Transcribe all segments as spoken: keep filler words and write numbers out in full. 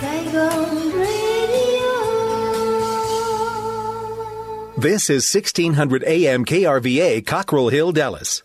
Saigon Radio. This is sixteen hundred A M K R V A, Cockrell Hill, Dallas.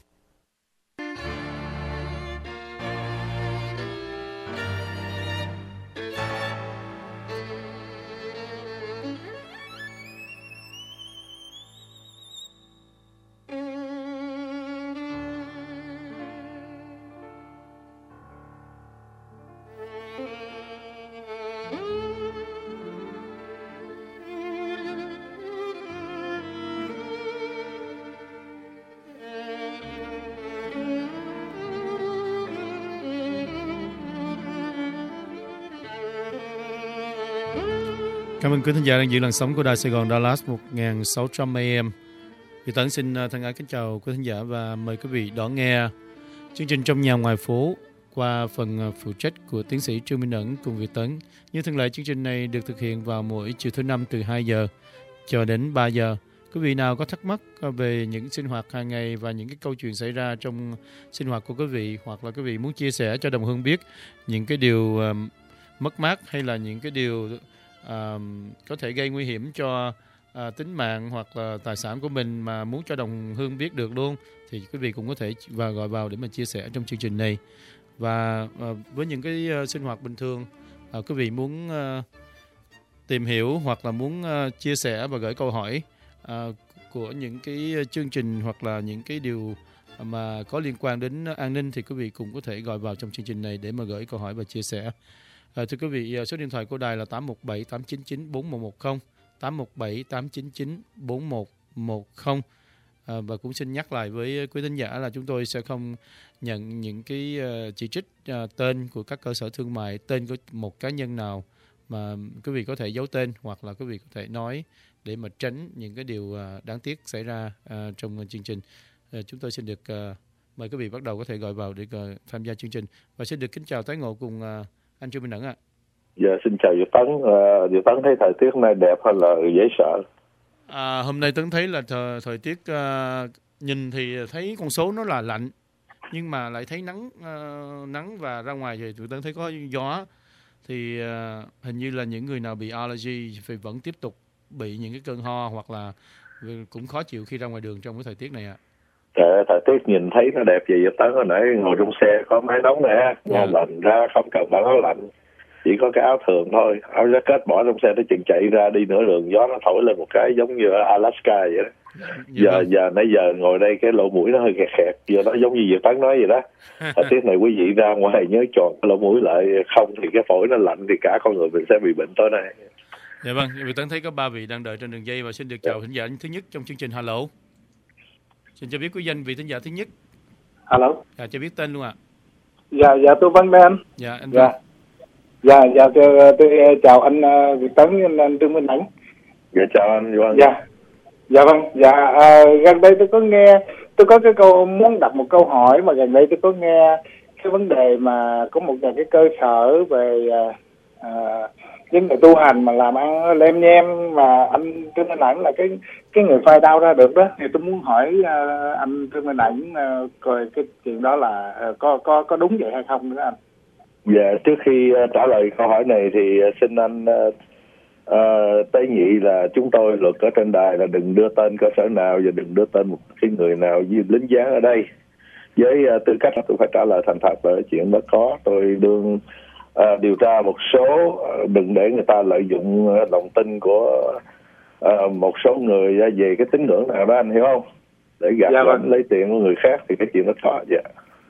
Cảm ơn quý thính giả đang giữ làn sóng của Đài Sài Gòn Dallas một nghìn sáu trăm A M. Việt Tấn xin thân ái kính chào quý thính giả và mời quý vị đón nghe chương trình Trong Nhà Ngoài Phố qua phần phụ trách của tiến sĩ Trương Minh Ẩn cùng Việt Tấn. Như thường lệ, chương trình này được thực hiện vào mỗi chiều thứ năm từ hai giờ cho đến ba giờ. Quý vị nào có thắc mắc về những sinh hoạt hàng ngày và những cái câu chuyện xảy ra trong sinh hoạt của quý vị, hoặc là quý vị muốn chia sẻ cho đồng hương biết những cái điều uh, mất mát hay là những cái điều À, có thể gây nguy hiểm cho à, tính mạng hoặc là tài sản của mình mà muốn cho đồng hương biết được luôn, thì quý vị cũng có thể và gọi vào để mà chia sẻ trong chương trình này. Và à, với những cái uh, sinh hoạt bình thường, à, quý vị muốn uh, tìm hiểu hoặc là muốn uh, chia sẻ và gửi câu hỏi uh, của những cái chương trình hoặc là những cái điều mà có liên quan đến an ninh, thì quý vị cũng có thể gọi vào trong chương trình này để mà gửi câu hỏi và chia sẻ. À, thưa quý vị, số điện thoại của đài là tám một bảy tám chín chín bốn một một không, tám một bảy tám chín chín bốn một một không. À, và cũng xin nhắc lại với quý thính giả là chúng tôi sẽ không nhận những cái uh, chỉ trích uh, tên của các cơ sở thương mại, tên của một cá nhân nào, mà quý vị có thể giấu tên hoặc là quý vị có thể nói để mà tránh những cái điều uh, đáng tiếc xảy ra uh, trong chương trình. Uh, chúng tôi xin được uh, mời quý vị bắt đầu có thể gọi vào để uh, tham gia chương trình, và xin được kính chào tái ngộ cùng uh, anh Trương Minh Ẩn ạ. Dạ, xin chào Việt Tấn. À, Việt Tấn thấy thời tiết hôm nay đẹp hay là dễ sợ? À, hôm nay Tấn thấy là thời, thời tiết uh, nhìn thì thấy con số nó là lạnh, nhưng mà lại thấy nắng uh, nắng và ra ngoài thì tụi Tấn thấy có gió. Thì uh, hình như là những người nào bị allergy thì vẫn tiếp tục bị những cái cơn ho hoặc là cũng khó chịu khi ra ngoài đường trong cái thời tiết này ạ. Trời, thời tiết nhìn thấy nó đẹp vậy Việt Tấn. Hồi nãy ngồi trong xe có máy nóng nè, ngon yeah. Lạnh ra không cần mặc áo lạnh, chỉ có cái áo thường thôi, áo jacket bỏ trong xe, nó chừng chạy ra đi nửa đường gió nó thổi lên một cái giống như ở Alaska vậy đó. Yeah. Giờ giờ nãy giờ ngồi đây cái lỗ mũi nó hơi khẹt khẹt, giờ nó giống như Việt Tấn nói vậy đó. Thời tiết này quý vị ra ngoài nhớ tròn cái lỗ mũi lại, không thì cái phổi nó lạnh thì cả con người mình sẽ bị bệnh tối nay. Dạ vâng, Việt Tấn thấy có ba vị đang đợi trên đường dây và xin được chào yeah. thính giả thứ nhất trong chương trình. Hello. Xin cho biết quý danh vị thính giả thứ nhất. Alo. Dạ, cho biết tên luôn ạ. À. Dạ, dạ tôi Văn đây anh. Dạ, anh Dạ. Dạ, dạ tôi, tôi chào anh uh, Việt Tấn với anh Trương Minh Ẩn. Dạ, chào anh Văn. Dạ. Dạ vâng, dạ à, gần đây tôi có nghe, tôi có cái câu muốn đặt một câu hỏi mà gần đây tôi có nghe cái vấn đề mà có một vài cái cơ sở về uh, uh, những người tu hành mà làm ăn lem nhem mà anh Trương Minh Ẩn là cái cái người phai đau ra được đó, thì tôi muốn hỏi uh, anh Trương Minh Ẩn uh, coi cái chuyện đó là uh, có có có đúng vậy hay không nữa anh? Dạ, trước khi uh, trả lời câu hỏi này thì uh, xin anh uh, uh, tế nhị là chúng tôi luật ở trên đài là đừng đưa tên cơ sở nào và đừng đưa tên một cái người nào như lính dáng ở đây. Với uh, tư cách tôi phải trả lời thành thật về chuyện đó có, tôi đương À, điều tra một số, đừng để người ta lợi dụng lòng tin của à, một số người về cái tín ngưỡng nào đó, anh hiểu không? Để gạt dạ, vâng. lấy tiền của người khác thì cái chuyện đó có. Dạ.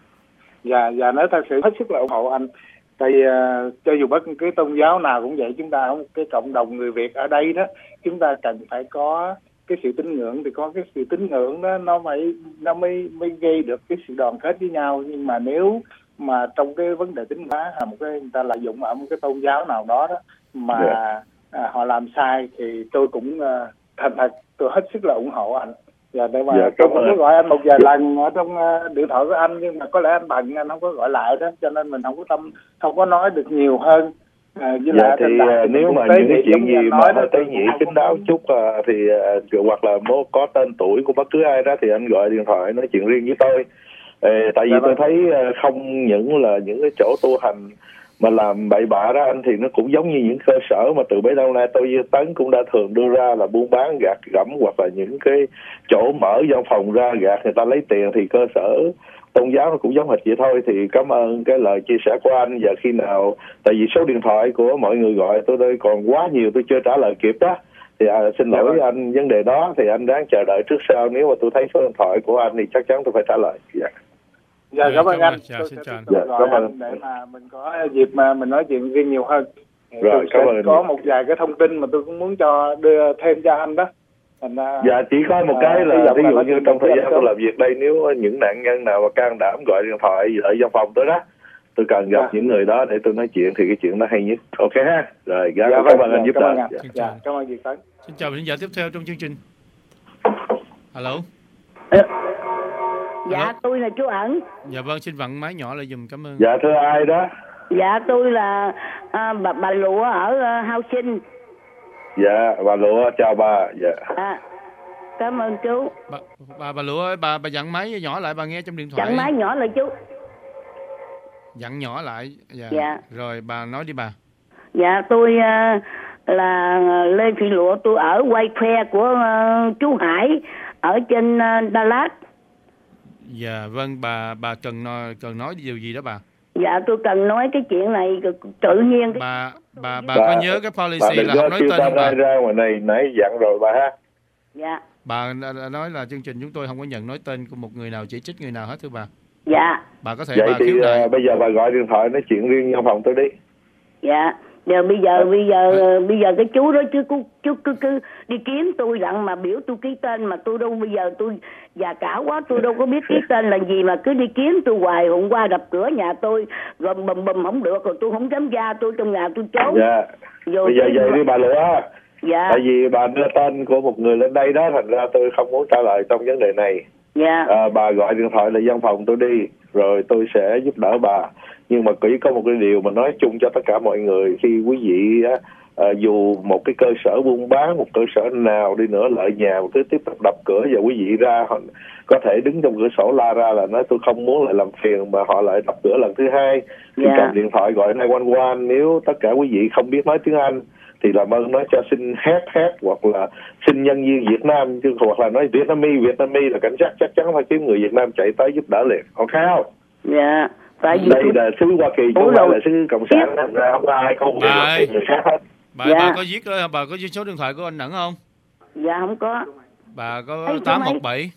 Dạ, dạ nói thật sự hết sức là ủng hộ anh. Tại uh, cho dù bất cái tôn giáo nào cũng vậy, chúng ta cái cộng đồng người Việt ở đây đó, chúng ta cần phải có cái sự tín ngưỡng, thì có cái sự tín ngưỡng đó nó phải nó mới mới gây được cái sự đoàn kết với nhau. Nhưng mà nếu mà trong cái vấn đề tín hóa là một cái người ta lợi dụng ở một cái tôn giáo nào đó đó mà yeah. à, họ làm sai thì tôi cũng uh, thành thật tôi hết sức là ủng hộ anh. Dạ, để mà yeah, tôi cũng có gọi anh một vài lần ở trong uh, điện thoại của anh, nhưng mà có lẽ anh bận, anh không có gọi lại đó, cho nên mình không có tâm không có nói được nhiều hơn. À, với dạ, lại thì uh, nếu mà những cái chuyện gì mà hơi tế nhị kính đáo chút uh, thì uh, hoặc là có tên tuổi của bất cứ ai đó thì anh gọi điện thoại nói chuyện riêng với tôi. Ê, tại vì dạ, tôi thấy uh, không những là những cái chỗ tu hành mà làm bậy bạ đó anh, thì nó cũng giống như những cơ sở mà từ bấy lâu nay tôi với Tấn cũng đã thường đưa ra là buôn bán gạt gẫm, hoặc là những cái chỗ mở văn phòng ra gạt người ta lấy tiền, thì cơ sở tôn giáo nó cũng giống hệt vậy thôi. Thì cảm ơn cái lời chia sẻ của anh. Và khi nào, tại vì số điện thoại của mọi người gọi tôi đây còn quá nhiều, tôi chưa trả lời kịp đó, thì à, xin lỗi dạ. Anh vấn đề đó thì anh đáng chờ đợi trước sau. Nếu mà tôi thấy số điện thoại của anh thì chắc chắn tôi phải trả lời. Dạ. Dạ, cảm ơn anh. Chào, Tôi xin sẽ chào. tiếp tục Dạ, gọi cảm ơn. anh để mà mình có dịp mà mình nói chuyện riêng nhiều hơn. Rồi, tôi cảm sẽ ơn. có một vài cái thông tin mà tôi cũng muốn cho đưa thêm cho anh đó. Thành ra, Dạ, chỉ có một cái là à, ví dụ là như trong thời gian tôi làm việc đây, nếu những nạn nhân nào mà can đảm gọi điện thoại ở văn phòng tôi đó, tôi cần gặp dạ. những người đó để tôi nói chuyện, thì cái chuyện đó hay nhất. Ok ha. Rồi, dạ, dạ, cảm vâng, ơn anh dạ, giúp cảm đỡ. ơn anh. Dạ. Dạ, cảm ơn Việt Tấn. Xin chào khán giả tiếp theo trong chương trình. Alo. Dạ, Alo. tôi là chú Ẩn. Dạ vâng, xin vặn máy nhỏ lại dùm, cảm ơn. Dạ, thưa ai đó? Dạ, tôi là à, bà, bà Lụa ở à, Hao Sinh. Dạ, bà Lụa, chào bà. Dạ. À, cảm ơn chú. Bà, bà, bà Lụa ơi, bà, bà dặn máy nhỏ lại, bà nghe trong điện thoại. Chặn máy nhỏ lại chú. Dặn nhỏ lại. Dạ. Dạ. Rồi, bà nói đi bà. Dạ, tôi à, là Lê Thị Lụa, tôi ở quay khoe của à, chú Hải ở trên à, Đà Lạt. Dạ, vâng, bà bà cần nói, cần nói điều gì đó bà? Dạ, tôi cần nói cái chuyện này tự nhiên. Cái... Bà bà bà Bà- có nhớ cái Bà policy đừng là có không nói kêu tên ta không bà? ra ra ngoài này, nãy dặn rồi bà ha. Dạ. Bà đã, đã nói là chương trình chúng tôi không có nhận nói tên của một người nào, chỉ trích người nào hết thưa bà. Dạ. Bà có thể Vậy bà thì khiếu nại. à, bây giờ bà gọi điện thoại nói chuyện riêng văn phòng tôi đi. Dạ. Giờ bây giờ bây giờ bây giờ cái chú đó chứ chú chú cứ cứ đi kiếm tôi lặng mà biểu tôi ký tên, mà tôi đâu, bây giờ tôi già cả quá, tôi đâu có biết ký tên là gì mà cứ đi kiếm tôi hoài. Hôm qua đập cửa nhà tôi rồi bùm bùm không được, rồi tôi không dám ra, tôi trong nhà tôi trốn. Dạ. Rồi Bây giờ tôi- vậy đi bà Lụa. Dạ. Tại vì bà đưa tên của một người lên đây đó, thành ra tôi không muốn trả lời trong vấn đề này. Dạ. À, bà gọi điện thoại là văn phòng tôi đi, rồi tôi sẽ giúp đỡ bà. Nhưng mà chỉ có một cái điều mà nói chung cho tất cả mọi người, khi quý vị á, à, dù một cái cơ sở buôn bán, một cơ sở nào đi nữa lợi nhà, cứ tiếp tục đập cửa và quý vị ra, họ có thể đứng trong cửa sổ la ra là nói tôi không muốn lại làm phiền, mà họ lại đập cửa lần thứ hai. Thì Dạ. cầm điện thoại gọi hai một một, nếu tất cả quý vị không biết nói tiếng Anh thì làm ơn nói cho xin hát hát hoặc là xin nhân viên Việt Nam, chứ hoặc là nói Vietnamese Vietnamese là cảnh sát chắc chắn phải kiếm người Việt Nam chạy tới giúp đỡ liền. Ok không? Dạ. Tại vì Đây tôi... là xứ Hoa Kỳ, chứ Ủa không phải rồi. là xứ Cộng sản, thành ra không có ai có quyền Bà làm ơi. người khác hết. Bà, Dạ. bà có viết đó, bà có viết số điện thoại của anh Ẩn không? Dạ không có. Bà có Ê, số tám mấy? một bảy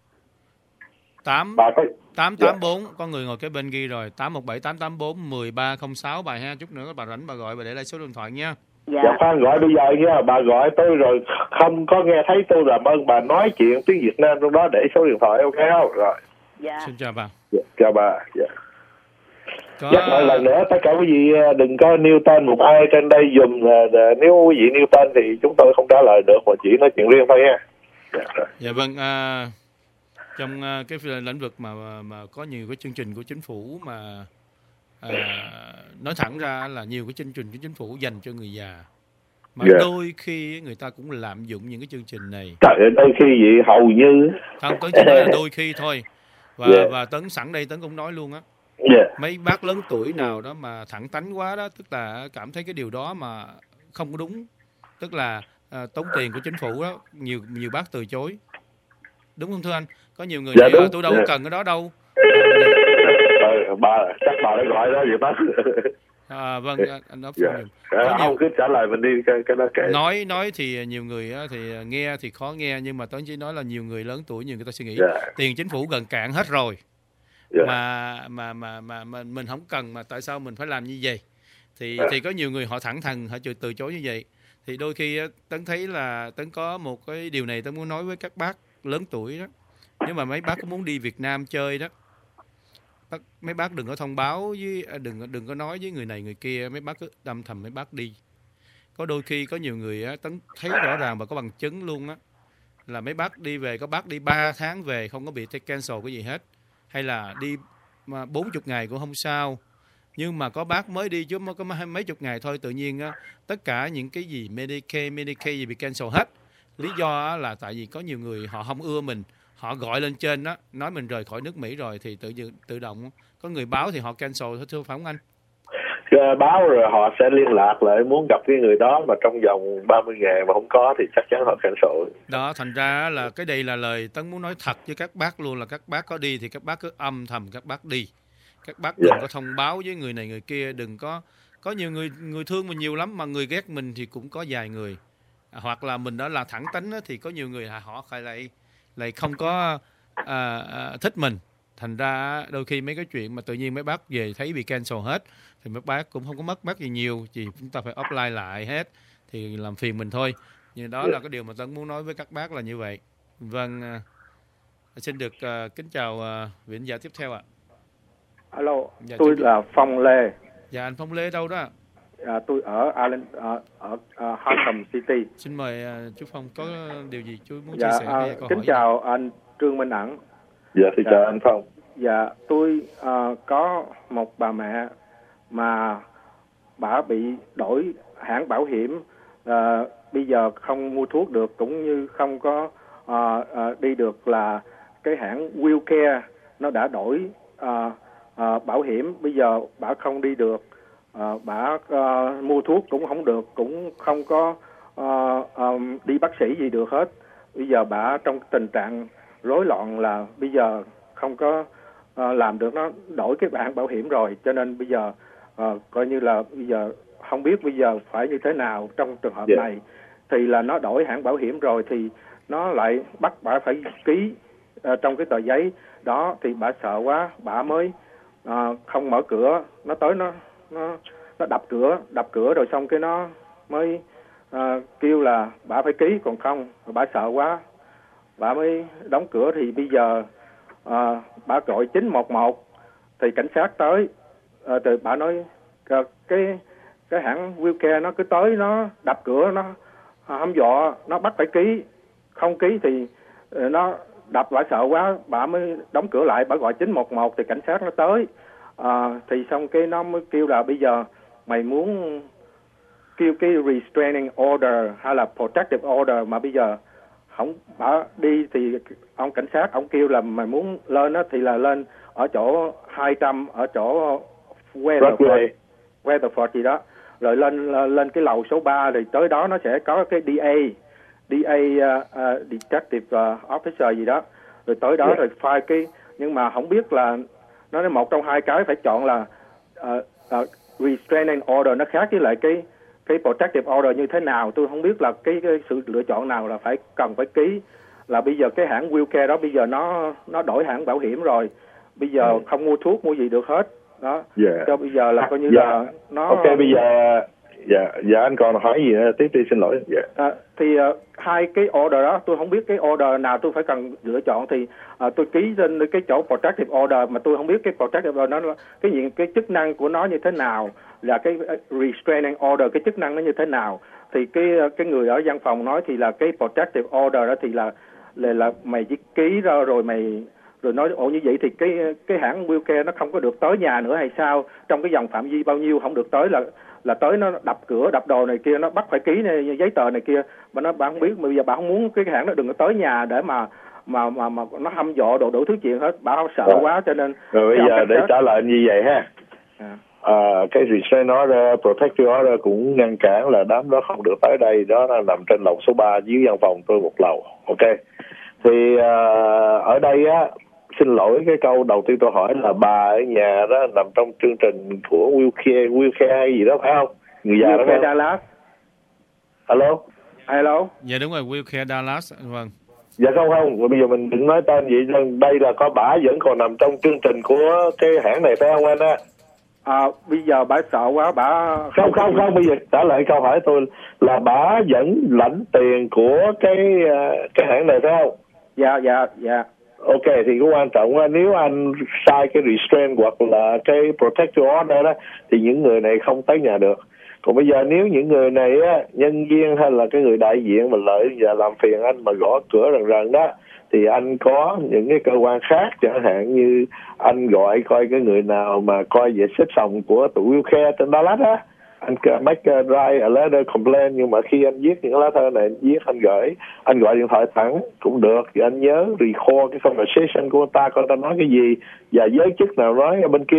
tám Bà có tám tám bốn, có người ngồi kế bên ghi rồi, tám một bảy tám tám bốn một ba không sáu bà ha. Chút nữa bà rảnh bà gọi, bà để lại số điện thoại nha. Dạ. dạ khoan gọi bây giờ nha, bà gọi tôi rồi không có nghe thấy tôi, làm ơn bà nói chuyện tiếng Việt Nam trong đó, để số điện thoại. Ok không? Rồi. Dạ. Xin chào bà. Dạ, chào bà. Dạ. Có Nhắc lại lần nữa, tất cả quý vị đừng có nêu tên một ai trên đây dùm. Nếu quý vị nêu tên thì chúng tôi không trả lời được, mà chỉ nói chuyện riêng thôi nha. Dạ, rồi. Dạ vâng, à, trong à, cái lĩnh vực mà mà có nhiều cái chương trình của chính phủ mà à, nói thẳng ra là nhiều cái chương trình của chính phủ dành cho người già, mà Dạ. đôi khi người ta cũng lạm dụng những cái chương trình này. Trời ơi, đôi khi vậy hầu như. Không, Tấn chỉ nói là đôi khi thôi. Và Dạ. và Tấn sẵn đây Tấn cũng nói luôn á. Dạ. Mấy bác lớn tuổi nào đó mà thẳng tánh quá đó, tức là cảm thấy cái điều đó mà không có đúng, tức là à, tốn tiền của chính phủ đó, nhiều nhiều bác từ chối, đúng không thưa anh? Có nhiều người Dạ, nói đúng. "Ờ, tôi đâu Dạ. có cần cái đó đâu." Ờ, bà chắc bà đã gọi đó vậy bác. À, vâng, anh, anh nói Dạ. nhiều. À, Có không nhiều cứ trả lời mình đi, cái, cái đó kệ. nói nói thì nhiều người á, thì nghe thì khó nghe, nhưng mà Tấn chỉ nói là nhiều người lớn tuổi, nhiều người ta suy nghĩ Dạ. tiền chính phủ gần cạn hết rồi. Dạ. mà mà mà mà mà mình không cần, mà tại sao mình phải làm như vậy? Thì À. thì có nhiều người họ thẳng thừng họ từ chối như vậy. Thì đôi khi á, Tấn thấy là Tấn có một cái điều này Tấn muốn nói với các bác lớn tuổi đó. Nếu mà mấy bác có muốn đi Việt Nam chơi đó, bác, mấy bác đừng có thông báo với à, đừng đừng có nói với người này người kia, mấy bác cứ âm thầm mấy bác đi. Có đôi khi có nhiều người á, Tấn thấy rõ ràng và có bằng chứng luôn á, là mấy bác đi về, có bác đi ba tháng về không có bị cancel cái gì hết, hay là đi mà bốn mươi ngày cũng không sao. Nhưng mà có bác mới đi chứ có mấy chục ngày thôi, tự nhiên á, tất cả những cái gì Medicaid, Medicaid gì bị cancel hết. Lý do á, là tại vì có nhiều người họ không ưa mình, họ gọi lên trên đó nói mình rời khỏi nước Mỹ rồi, thì tự tự động có người báo thì họ cancel thôi, thưa phải không anh? uh, báo rồi họ sẽ liên lạc lại muốn gặp cái người đó, mà trong vòng ba mươi ngày mà không có thì chắc chắn họ cancel. Đó, thành ra là cái đây là lời Tấn muốn nói thật với các bác luôn, là các bác có đi thì các bác cứ âm thầm các bác đi. Các bác đừng Yeah. có thông báo với người này người kia, đừng có có nhiều người người thương mình nhiều lắm, mà người ghét mình thì cũng có vài người. À, hoặc là mình đã là thẳng tính á, thì có nhiều người họ lại lại không có à, à, thích mình. Thành ra đôi khi mấy cái chuyện mà tự nhiên mấy bác về thấy bị cancel hết thì mấy bác cũng không có mất bác gì nhiều, chỉ chúng ta phải offline lại hết thì làm phiền mình thôi. Nhưng đó là cái điều mà Tấn muốn nói với các bác là như vậy. Vâng, à, xin được à, kính chào à, vị khán giả tiếp theo ạ. Alo, Dạ, tôi xin- là Phong Lê. Dạ, anh Phong Lê đâu đó? À, tôi ở Island, ở ở uh, Harlem City. Xin mời à, chú Phong, có điều gì chú muốn Dạ, chia sẻ à, hay câu kính hỏi chào anh Trương Minh Ẩn. Dạ thì Dạ. chào anh Phong. Dạ, tôi uh, có một bà mẹ mà bà bị đổi hãng bảo hiểm, uh, bây giờ không mua thuốc được cũng như không có uh, uh, đi được, là cái hãng Wellcare nó đã đổi uh, uh, bảo hiểm, bây giờ bà không đi được. Uh, bà uh, mua thuốc cũng không được, cũng không có uh, um, đi bác sĩ gì được hết. Bây giờ bà trong tình trạng rối loạn, là bây giờ không có uh, làm được, nó đổi cái bản bảo hiểm rồi, cho nên bây giờ uh, coi như là bây giờ không biết bây giờ phải như thế nào trong trường hợp Yeah. này. Thì là nó đổi hãng bảo hiểm rồi thì nó lại bắt bà phải ký uh, trong cái tờ giấy đó, thì bà sợ quá, bà mới uh, không mở cửa, nó tới nó nó nó đập cửa đập cửa rồi xong cái nó mới uh, kêu là bà phải ký, còn không bà sợ quá bà mới đóng cửa. Thì bây giờ uh, bà gọi chín một một thì cảnh sát tới, uh, thì bà nói uh, cái cái hãng Wellcare nó cứ tới nó đập cửa, nó hăm dọa, nó bắt phải ký, không ký thì uh, nó đập, bà sợ quá bà mới đóng cửa lại. Bà gọi chín một một thì cảnh sát nó tới, uh, thì xong cái nó mới kêu là bây giờ mày muốn kêu cái restraining order hay là protective order, mà bây giờ không bà đi thì ông cảnh sát ông kêu là mày muốn lên đó thì là lên ở chỗ hai trăm, ở chỗ Weatherford, Weatherford gì đó, rồi lên lên cái lầu số ba, rồi tới đó nó sẽ có cái đê a đê a uh, uh, detective uh, officer gì đó, rồi tới đó Yeah. rồi file cái, nhưng mà không biết là nó nói một trong hai cái phải chọn là uh, uh, restraining order nó khác với lại cái cái protective order như thế nào. Tôi không biết là cái, cái sự lựa chọn nào là phải cần phải ký. Là bây giờ cái hãng Wellcare đó bây giờ nó nó đổi hãng bảo hiểm rồi, bây giờ Ừ. không mua thuốc mua gì được hết đó. Yeah. Cho bây giờ là coi như Dạ. là nó Ok, bây giờ dạ dạ anh còn hỏi gì nữa tiếp đi, xin lỗi. Dạ. À, thì uh, hai cái order đó tôi không biết cái order nào tôi phải cần lựa chọn, thì uh, tôi ký trên cái chỗ protective order mà tôi không biết cái protective order nó cái gì, cái chức năng của nó như thế nào, là cái restraining order cái chức năng nó như thế nào. Thì cái cái người ở văn phòng nói thì là cái protective order đó thì là là, là mày chỉ ký ra rồi mày rồi nói ồ như vậy thì cái cái hãng Wellcare nó không có được tới nhà nữa hay sao, trong cái vòng phạm vi bao nhiêu không được tới, là là tới nó đập cửa đập đồ này kia, nó bắt phải ký này, giấy tờ này kia, mà nó bạn không biết, mà bây giờ bạn không muốn cái hãng nó đừng có tới nhà để mà mà mà mà nó hăm dọa đồ đủ thứ chuyện hết, bạn sợ Rồi. quá cho nên Rồi bây cái giờ ông để cảnh sát- trả lời như vậy ha. à, À, cái restraint order, protective order cũng ngăn cản là đám đó không được tới đây, đó là nằm trên lầu số ba dưới văn phòng tôi một lầu. Ok. Thì à, ở đây á, xin lỗi cái câu đầu tiên tôi hỏi là bà ở nhà đó nằm trong chương trình của Wellcare, Wellcare hay gì đó phải không? Người già đó phải Wellcare không? Dallas. Alo? Hello. Dạ đúng rồi, Wellcare Dallas. Vâng. Dạ không không, bây giờ mình đừng nói tên vậy, đây là có bả vẫn còn nằm trong chương trình của cái hãng này phải không anh á? À, bây giờ bà sợ quá, bà Không không không, bây giờ trả lời câu hỏi tôi là bả vẫn lãnh tiền của cái cái hãng này phải không? Dạ dạ dạ. Ok, thì cái quan trọng là nếu anh sai cái restraint hoặc là cái protective order đó thì những người này không tới nhà được. Còn bây giờ nếu những người này á, nhân viên hay là cái người đại diện mà lợi và làm phiền anh mà gõ cửa rần rần đó, thì anh có những cái cơ quan khác, chẳng hạn như anh gọi coi cái người nào mà coi về xếp phòng của tụi Wellcare trên Dallas á, anh make a write a letter complaint, nhưng mà khi anh viết những lá thơ này anh viết anh gửi, anh gọi điện thoại thẳng cũng được, thì anh nhớ record cái conversation của người ta coi ta nói cái gì và giới chức nào nói ở bên kia.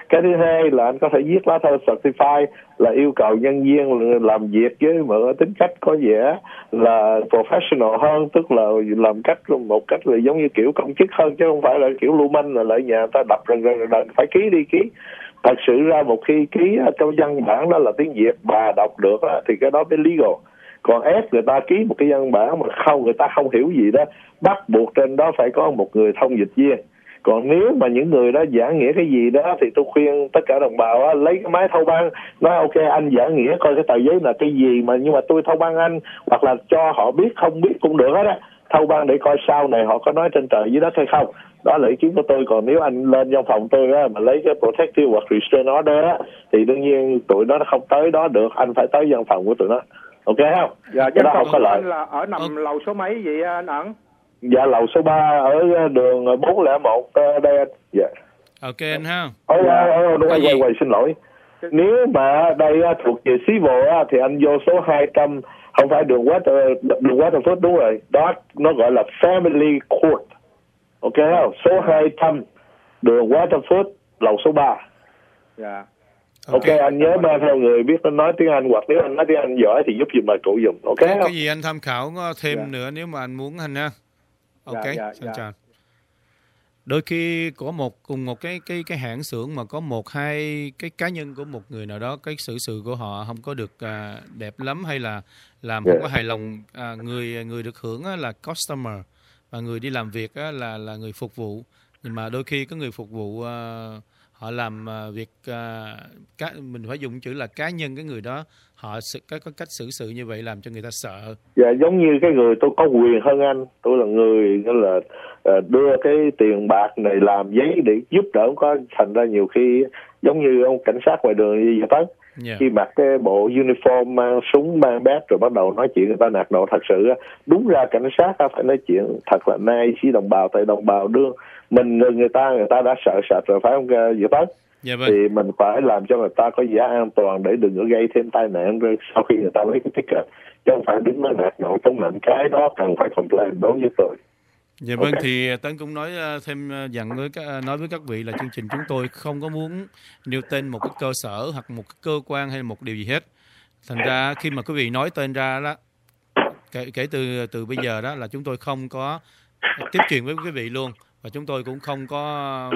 Cái thứ hai là anh có thể viết lá thư certify là yêu cầu nhân viên làm việc với một tính cách có vẻ là professional hơn, tức là làm cách một cách là giống như kiểu công chức hơn, chứ không phải là kiểu lưu manh là lại nhà ta đập rần rần rần phải ký đi ký. Thật sự ra một khi ký trong văn bản đó là tiếng Việt bà đọc được đó, thì cái đó mới legal. Còn ép người ta ký một cái văn bản mà không, người ta không hiểu gì đó, bắt buộc trên đó phải có một người thông dịch viên. Còn nếu mà những người đó giảng nghĩa cái gì đó thì tôi khuyên tất cả đồng bào á, lấy cái máy thâu băng, nói ok anh giảng nghĩa coi cái tờ giấy là cái gì, mà nhưng mà tôi thâu băng anh, hoặc là cho họ biết không biết cũng được hết á, thâu băng để coi sau này họ có nói trên trời dưới đất hay không. Đó là ý kiến của tôi. Còn nếu anh lên văn phòng tôi á, mà lấy cái protective hoặc restraint order á, thì đương nhiên tụi nó không tới đó được, anh phải tới văn phòng của tụi nó. Ok không? Dạ, cái đó không có lợi. là ở nằm ừ. lầu số mấy vậy anh Ẩn? Dạ lầu số ba ở đường bốn không một đây anh. Dạ. Ok anh ha. Ôi ôi ôi, quay quay xin lỗi. Nếu mà đây thuộc về civil thì anh vô số hai trăm, không phải đường Water, đường Waterford đúng rồi. Đó nó gọi là family court. Ok không? Số hai trăm đường Waterford lầu số ba. Dạ. Ok, okay, anh nhớ mang theo người biết nói tiếng Anh, hoặc nếu anh nói tiếng Anh giỏi thì giúp giùm bà cụ giùm. Ok cái, không? Cái gì anh tham khảo thêm yeah. nữa nếu mà anh muốn anh ha. Ok, yeah, yeah, xin yeah. chào. Đôi khi có một cùng một cái cái cái hãng xưởng mà có một hai cái cá nhân của một người nào đó, cái xử sự của họ không có được à, đẹp lắm, hay là làm không yeah. có hài lòng, à, người người được hưởng là customer và người đi làm việc là là người phục vụ. Nhưng mà đôi khi có người phục vụ à, họ làm uh, việc uh, cá, mình phải dùng chữ là cá nhân, cái người đó họ có, có cách xử sự như vậy làm cho người ta sợ. Dạ, giống như cái người tôi có quyền hơn anh, tôi là người đó là uh, đưa cái tiền bạc này làm giấy để giúp đỡ, có thành ra nhiều khi giống như ông cảnh sát ngoài đường như vậy đó. Yeah. Khi mặc cái bộ uniform, mang súng, mang bát rồi bắt đầu nói chuyện người ta nạt nộ. Thật sự đúng ra cảnh sát phải nói chuyện thật là nice với đồng bào, tại đồng bào đương mình người ta người ta đã sợ sệt rồi phải không Diệu Tấn? Yeah, vâng. Thì mình phải làm cho người ta có giá an toàn để đừng có gây thêm tai nạn rồi sau khi người ta lấy cái ticket, chứ không phải đứng nói nạt nộ chống lạnh. Cái đó cần phải complain đối với tôi. Dạ vâng, okay. Thì Tấn cũng nói thêm dặn với các, nói với các vị là chương trình chúng tôi không có muốn nêu tên một cái cơ sở hoặc một cái cơ quan hay một điều gì hết. Thành ra khi mà quý vị nói tên ra đó, kể, kể từ từ bây giờ đó là chúng tôi không có tiếp chuyện với quý vị luôn, và chúng tôi cũng không có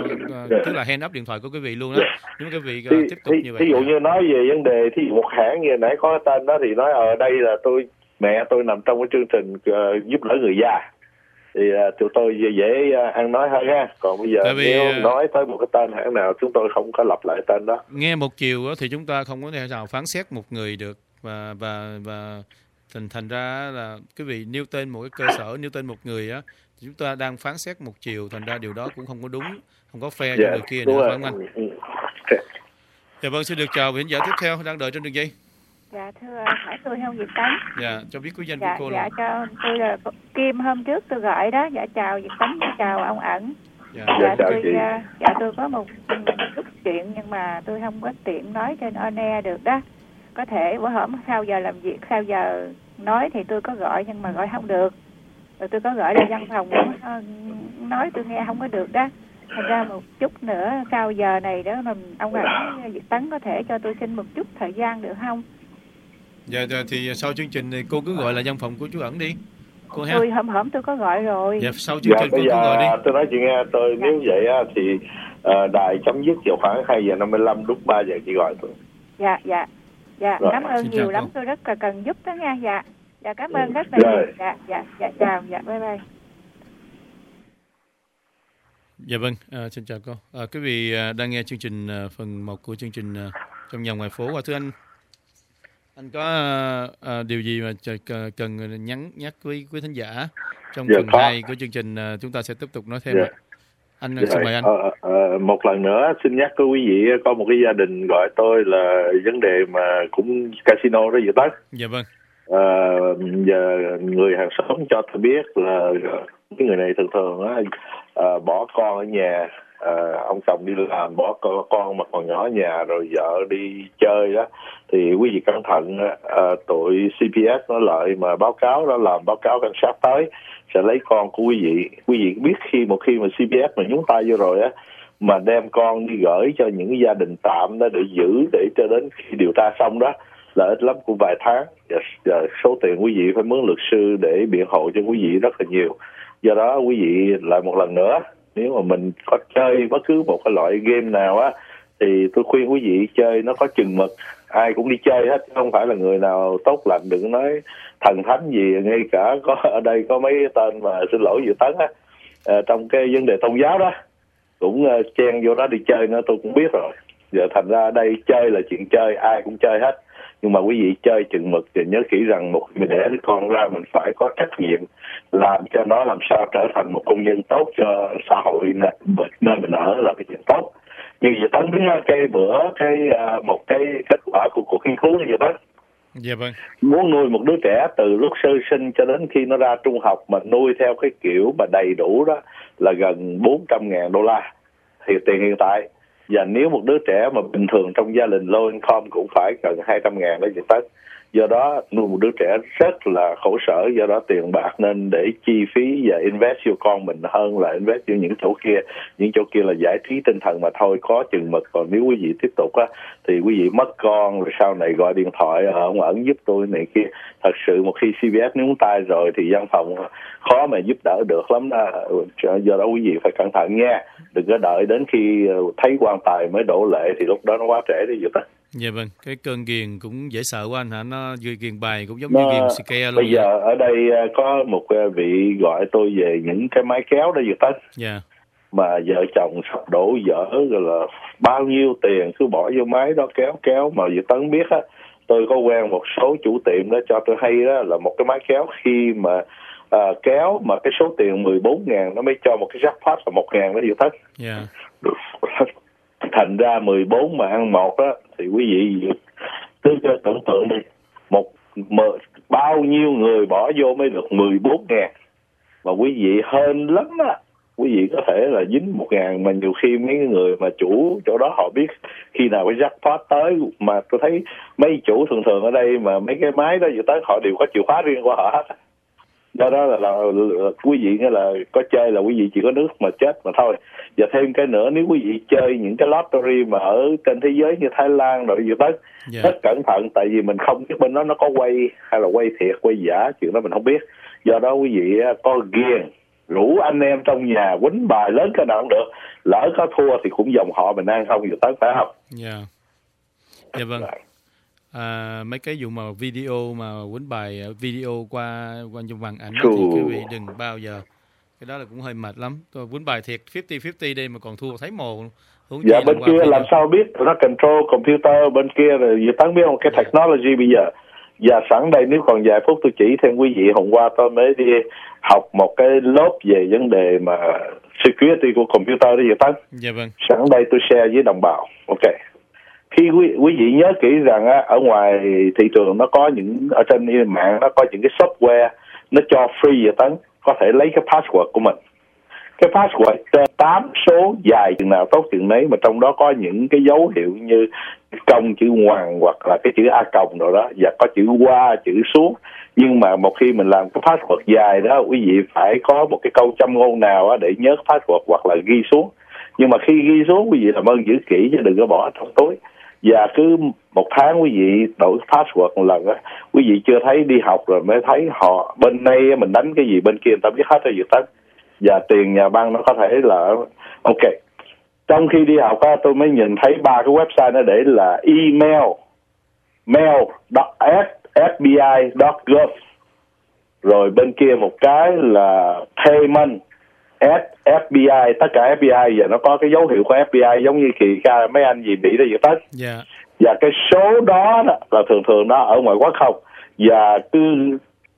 uh, tức là hand up điện thoại của quý vị luôn đó. Nếu quý vị uh, thì, tiếp tục thì, như vậy. Ví dụ như nói về vấn đề thì một hãng như nãy có tên đó thì nói ở đây là tôi mẹ tôi nằm trong cái chương trình uh, giúp đỡ người già. Thì uh, tụi tôi dễ uh, ăn nói hơn ha. Còn bây giờ vì, nếu uh, nói tới một cái tên hãng nào chúng tôi không có lặp lại tên đó. Nghe một chiều đó, thì chúng ta không có thể nào phán xét một người được, và và và thành thành ra là quý vị nêu tên một cái cơ sở, nêu tên một người á, thì chúng ta đang phán xét một chiều, thành ra điều đó cũng không có đúng, không có fair yeah, cho người kia nữa, phải không anh? Okay. Dạ vâng, xin được chào vị khán giả tiếp theo đang đợi trên đường dây. Dạ thưa hỏi tôi không Việt Tấn. Dạ, cho biết quý danh dạ, của cô dạ, là. Dạ cho tôi là Kim, hôm trước tôi gọi đó. Dạ chào Việt Tấn, dạ, chào ông Ẩn. Dạ, dạ, dạ tôi dạ, dạ tôi có một chút chuyện nhưng mà tôi không có tiện nói trên on air được đó. Có thể bữa hổm sau giờ làm việc, sau giờ nói thì tôi có gọi nhưng mà gọi không được. Rồi tôi có gọi ra văn phòng nói tôi nghe không có được đó. Thành ra một chút nữa sau giờ này đó mà ông Ẩn Việt Tấn có thể cho tôi xin một chút thời gian được không? Dạ, dạ thì sau chương trình thì cô cứ gọi là văn phòng của chú Ẩn đi cô ha. Tôi hôm hổm tôi có gọi rồi. Dạ sau chương trình dạ, cô cứ gọi đi. Tôi nói chị nghe, tôi dạ. Nếu vậy á thì uh, đài chấm dứt vào khoảng hai giờ năm mươi lăm, lúc ba giờ chị gọi tôi. Dạ dạ dạ rồi. Cảm ơn Xin nhiều lắm cô. Tôi rất là cần giúp đó nha. Dạ dạ cảm ơn rất là nhiều. Dạ dạ dạ chào dạ bye bye. Dạ vâng, à, xin chào cô. À, quý vị à, đang nghe chương trình à, phần một của chương trình à, trong nhà ngoài phố. Và thưa anh, anh có à, điều gì mà cần nhắn nhắc với quý thính giả trong dạ, phần hai của chương trình, à, chúng ta sẽ tiếp tục nói thêm. Dạ. Anh dạ, xin mời anh. Ờ, ờ, một lần nữa xin nhắc với quý vị, có một cái gia đình gọi tôi là vấn đề mà cũng casino đó vừa tới. Dạ vâng. À, giờ người hàng xóm cho tôi biết là cái người này thường thường á, à, bỏ con ở nhà, à, ông chồng đi làm bỏ con, con mà còn nhỏ ở nhà, rồi vợ đi chơi đó, thì quý vị cẩn thận, à, tụi xê pê ét nó lợi mà báo cáo đó, làm báo cáo cảnh sát tới sẽ lấy con của quý vị. Quý vị biết khi một khi mà xê pê ét mà nhúng tay vô rồi á, mà đem con đi gửi cho những cái gia đình tạm đó để giữ để cho đến khi điều tra xong đó là ít lắm cũng vài tháng, và, và số tiền quý vị phải mướn luật sư để biện hộ cho quý vị rất là nhiều. Do đó quý vị lại một lần nữa, nếu mà mình có chơi bất cứ một cái loại game nào á thì tôi khuyên quý vị chơi nó có chừng mực. Ai cũng đi chơi hết, không phải là người nào tốt lành, đừng nói thần thánh gì. Ngay cả có ở đây có mấy tên mà xin lỗi Dự Tấn á, à, trong cái vấn đề tôn giáo đó cũng uh, chen vô đó đi chơi nữa, tôi cũng biết rồi. Giờ thành ra ở đây chơi là chuyện chơi, ai cũng chơi hết, nhưng mà quý vị chơi chừng mực thì nhớ kỹ rằng một khi mình đẻ đứa con ra mình phải có trách nhiệm làm cho nó làm sao trở thành một công dân tốt cho xã hội nơi mình ở là cái chuyện tốt. Nhưng Dự Tấn biết cái bữa cái uh, một cái kết quả của cuộc nghiên cứu như vậy đó. Dạ vâng. Muốn nuôi một đứa trẻ từ lúc sơ sinh cho đến khi nó ra trung học mà nuôi theo cái kiểu mà đầy đủ đó là gần bốn trăm ngàn đô la thì tiền hiện tại. Và nếu một đứa trẻ mà bình thường trong gia đình low income cũng phải gần hai trăm ngàn đó Dự Tấn. Do đó nuôi một đứa trẻ rất là khổ sở, do đó tiền bạc nên để chi phí và invest vô con mình hơn là invest vô những chỗ kia. Những chỗ kia là giải trí tinh thần mà thôi, có chừng mực. Còn nếu quý vị tiếp tục á thì quý vị mất con rồi sau này gọi điện thoại ông ẩn giúp tôi này kia. Thật sự một khi xê bê ét nhúng tay rồi thì văn phòng khó mà giúp đỡ được lắm đó. Do đó quý vị phải cẩn thận nha, đừng có đợi đến khi thấy quan tài mới đổ lệ thì lúc đó nó quá trễ đi Dự Tấn. Dạ vâng, cái cơn ghiền cũng dễ sợ quá anh hả? Nó vừa ghiền bài cũng giống nó, như ghiền scare luôn. Bây giờ vậy? Ở đây có một vị gọi tôi về những cái máy kéo đó Dự Tấn. Dạ. Mà vợ chồng sắp đổ vỡ rồi là bao nhiêu tiền cứ bỏ vô máy đó kéo kéo. Mà Dự Tấn biết á, tôi có quen một số chủ tiệm đó cho tôi hay đó là một cái máy kéo khi mà à, kéo mà cái số tiền mười bốn ngàn nó mới cho một cái jackpot là một ngàn đó Dự Tấn. Dạ. Thành ra mười bốn mà ăn một đó thì quý vị cứ tưởng tượng đi, một mờ, bao nhiêu người bỏ vô mới được mười bốn ngàn, mà quý vị hên lắm á, quý vị có thể là dính một ngàn. Mà nhiều khi mấy người mà chủ chỗ đó họ biết khi nào cái jackpot tới, mà tôi thấy mấy chủ thường thường ở đây mà mấy cái máy đó vừa tới họ đều có chìa khóa riêng của họ hết. Do đó là, là, là, là quý vị nghĩa là có chơi là quý vị chỉ có nước mà chết mà thôi. Và thêm cái nữa, nếu quý vị chơi những cái lottery mà ở trên thế giới như Thái Lan rồi gì tới, yeah. rất cẩn thận, tại vì mình không biết bên đó nó có quay hay là quay thiệt quay giả, chuyện đó mình không biết. Do đó quý vị có ghiền rủ anh em trong nhà quýnh bài lớn cái nào cũng được, lỡ có thua thì cũng dòng họ mình ăn không, gì tới phải không? Dạ yeah. Dạ vâng. À, mấy cái vụ mà video mà quýnh bài video qua qua trong màn ảnh thì quý vị đừng bao giờ, cái đó là cũng hơi mệt lắm. Tôi quýnh bài thiệt fifty fifty đây mà còn thua thấy mồ. Dạ bên kia làm sao biết, nó control computer bên kia rồi, Dự Tấn biết không, cái yeah. technology bây giờ. Và sẵn đây nếu còn vài phút tôi chỉ thêm quý vị, hôm qua tôi mới đi học một cái lớp về vấn đề mà security của computer đi Dự Tấn. Dạ vâng. Sẵn đây tôi share với đồng bào. Ok. Khi quý, quý vị nhớ kỹ rằng á, ở ngoài thị trường nó có những, ở trên mạng nó có những cái software nó cho free Dự Tấn, có thể lấy cái password của mình. Cái password tám số dài chừng nào tốt chừng nấy, mà trong đó có những cái dấu hiệu như công chữ hoàng hoặc là cái chữ a còng rồi đó, và có chữ qua chữ xuống. Nhưng mà một khi mình làm cái password dài đó, quý vị phải có một cái câu châm ngôn nào á để nhớ password hoặc là ghi xuống. Nhưng mà khi ghi xuống quý vị làm ơn giữ kỹ chứ đừng có bỏ trong túi. Và cứ một tháng quý vị đổi password một lần á, quý vị chưa thấy đi học rồi mới thấy họ bên đây mình đánh cái gì bên kia người ta biết hết rồi Dự Tấn. Và tiền nhà băng nó có thể là ok. Trong khi đi học á, tôi mới nhìn thấy ba cái website nó để là email mail at f b i dot gov, rồi bên kia một cái là payment at f b i, tất cả f b i giờ nó có cái dấu hiệu của f b i giống như kỳ ca mấy anh gì bị đó Dự Tấn. Yeah. Và cái số đó, đó là thường thường nó ở ngoài quá không, và cứ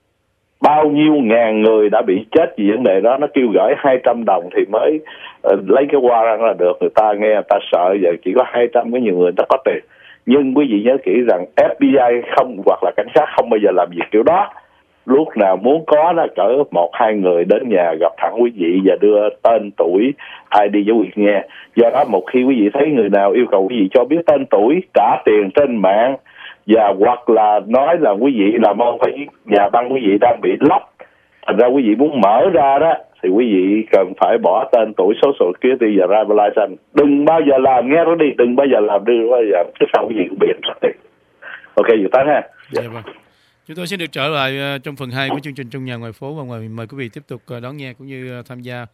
bao nhiêu ngàn người đã bị chết vì vấn đề đó, nó kêu gửi hai trăm đồng thì mới uh, lấy cái warrant là được. Người ta nghe người ta sợ, giờ chỉ có hai trăm, có nhiều người người ta có tiền. Nhưng quý vị nhớ kỹ rằng F B I không hoặc là cảnh sát không bao giờ làm việc kiểu đó. Lúc nào muốn có đó cỡ một hai người đến nhà gặp thẳng quý vị và đưa tên tuổi i đê với quý vị nghe. Do đó một khi quý vị thấy người nào yêu cầu quý vị cho biết tên tuổi, trả tiền trên mạng, và hoặc là nói là quý vị làm ơn phải nhà băng quý vị đang bị lock, thành ra quý vị muốn mở ra đó thì quý vị cần phải bỏ tên tuổi số số kia thì giờ driver license. Đừng bao giờ làm, nghe nó đi, đừng bao giờ làm, đừng bao giờ cái sau cái gì cũng biết. Ok, dự tán ha. Dạ vâng. Chúng tôi sẽ được trở lại trong phần hai của chương trình Trong Nhà Ngoài Phố, và mời quý vị tiếp tục đón nghe cũng như tham gia.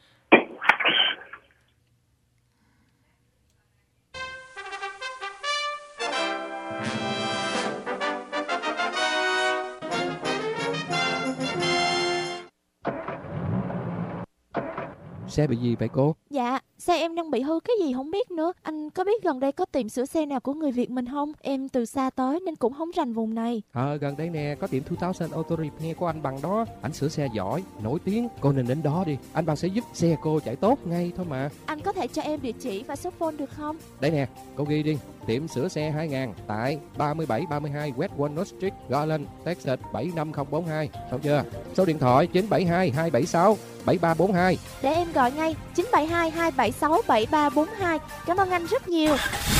Xe bị gì vậy cô? Dạ, xe em đang bị hư cái gì không biết nữa. Anh có biết gần đây có tiệm sửa xe nào của người Việt mình không? Em từ xa tới nên cũng không rành vùng này. Ờ, à, gần đây nè, có tiệm hai nghìn Auto Repair của anh Bằng đó. Anh sửa xe giỏi, nổi tiếng. Cô nên đến đó đi. Anh Bằng sẽ giúp xe cô chạy tốt ngay thôi mà. Anh có thể cho em địa chỉ và số phone được không? Đây nè, cô ghi đi. Tiệm sửa xe hai nghìn tại ba mươi bảy ba mươi hai West Walnut Street, Garland, Texas bảy năm không bốn hai. Xong chưa? Số điện thoại chín bảy hai hai bảy sáu bảy ba bốn hai. Để em gọi ngay chín bảy hai hai bảy sáu bảy ba bốn hai. Cảm ơn anh rất nhiều.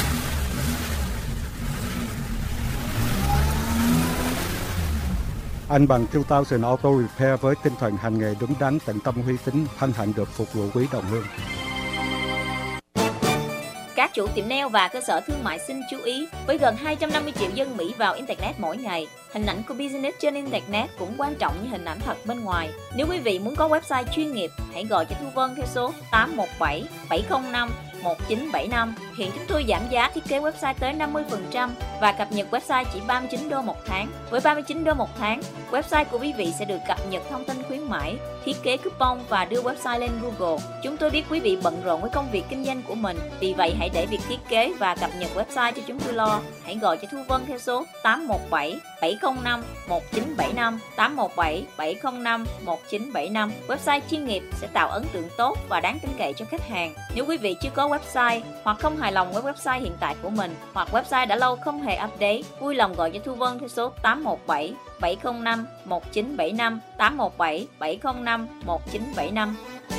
Anh Bằng hai nghìn Auto Repair với tinh thần hành nghề đúng đắn, tận tâm, uy tín, hân hạnh được phục vụ quý đồng hương. Các chủ tiệm nail và cơ sở thương mại xin chú ý, với gần hai trăm năm mươi triệu dân Mỹ vào Internet mỗi ngày, hình ảnh của business trên Internet cũng quan trọng như hình ảnh thật bên ngoài. Nếu quý vị muốn có website chuyên nghiệp, hãy gọi cho Thu Vân theo số tám một bảy bảy không năm một chín bảy năm. Hiện chúng tôi giảm giá thiết kế website tới năm mươi phần trăm và cập nhật website chỉ ba mươi chín đô một tháng. Với ba mươi chín đô một tháng, website của quý vị sẽ được cập nhật thông tin khuyến mãi, thiết kế coupon và đưa website lên Google. Chúng tôi biết quý vị bận rộn với công việc kinh doanh của mình, vì vậy hãy để việc thiết kế và cập nhật website cho chúng tôi lo. Hãy gọi cho Thu Vân theo số tám một bảy bảy không năm một chín bảy năm, tám một bảy bảy không năm một chín bảy năm. Website chuyên nghiệp sẽ tạo ấn tượng tốt và đáng tin cậy cho khách hàng. Nếu quý vị chưa có website hoặc không hài lòng với website hiện tại của mình, hoặc website đã lâu không hề update, vui lòng gọi cho Thu Vân theo số tám một bảy bảy không năm một chín bảy năm, tám một bảy bảy không năm một chín bảy năm.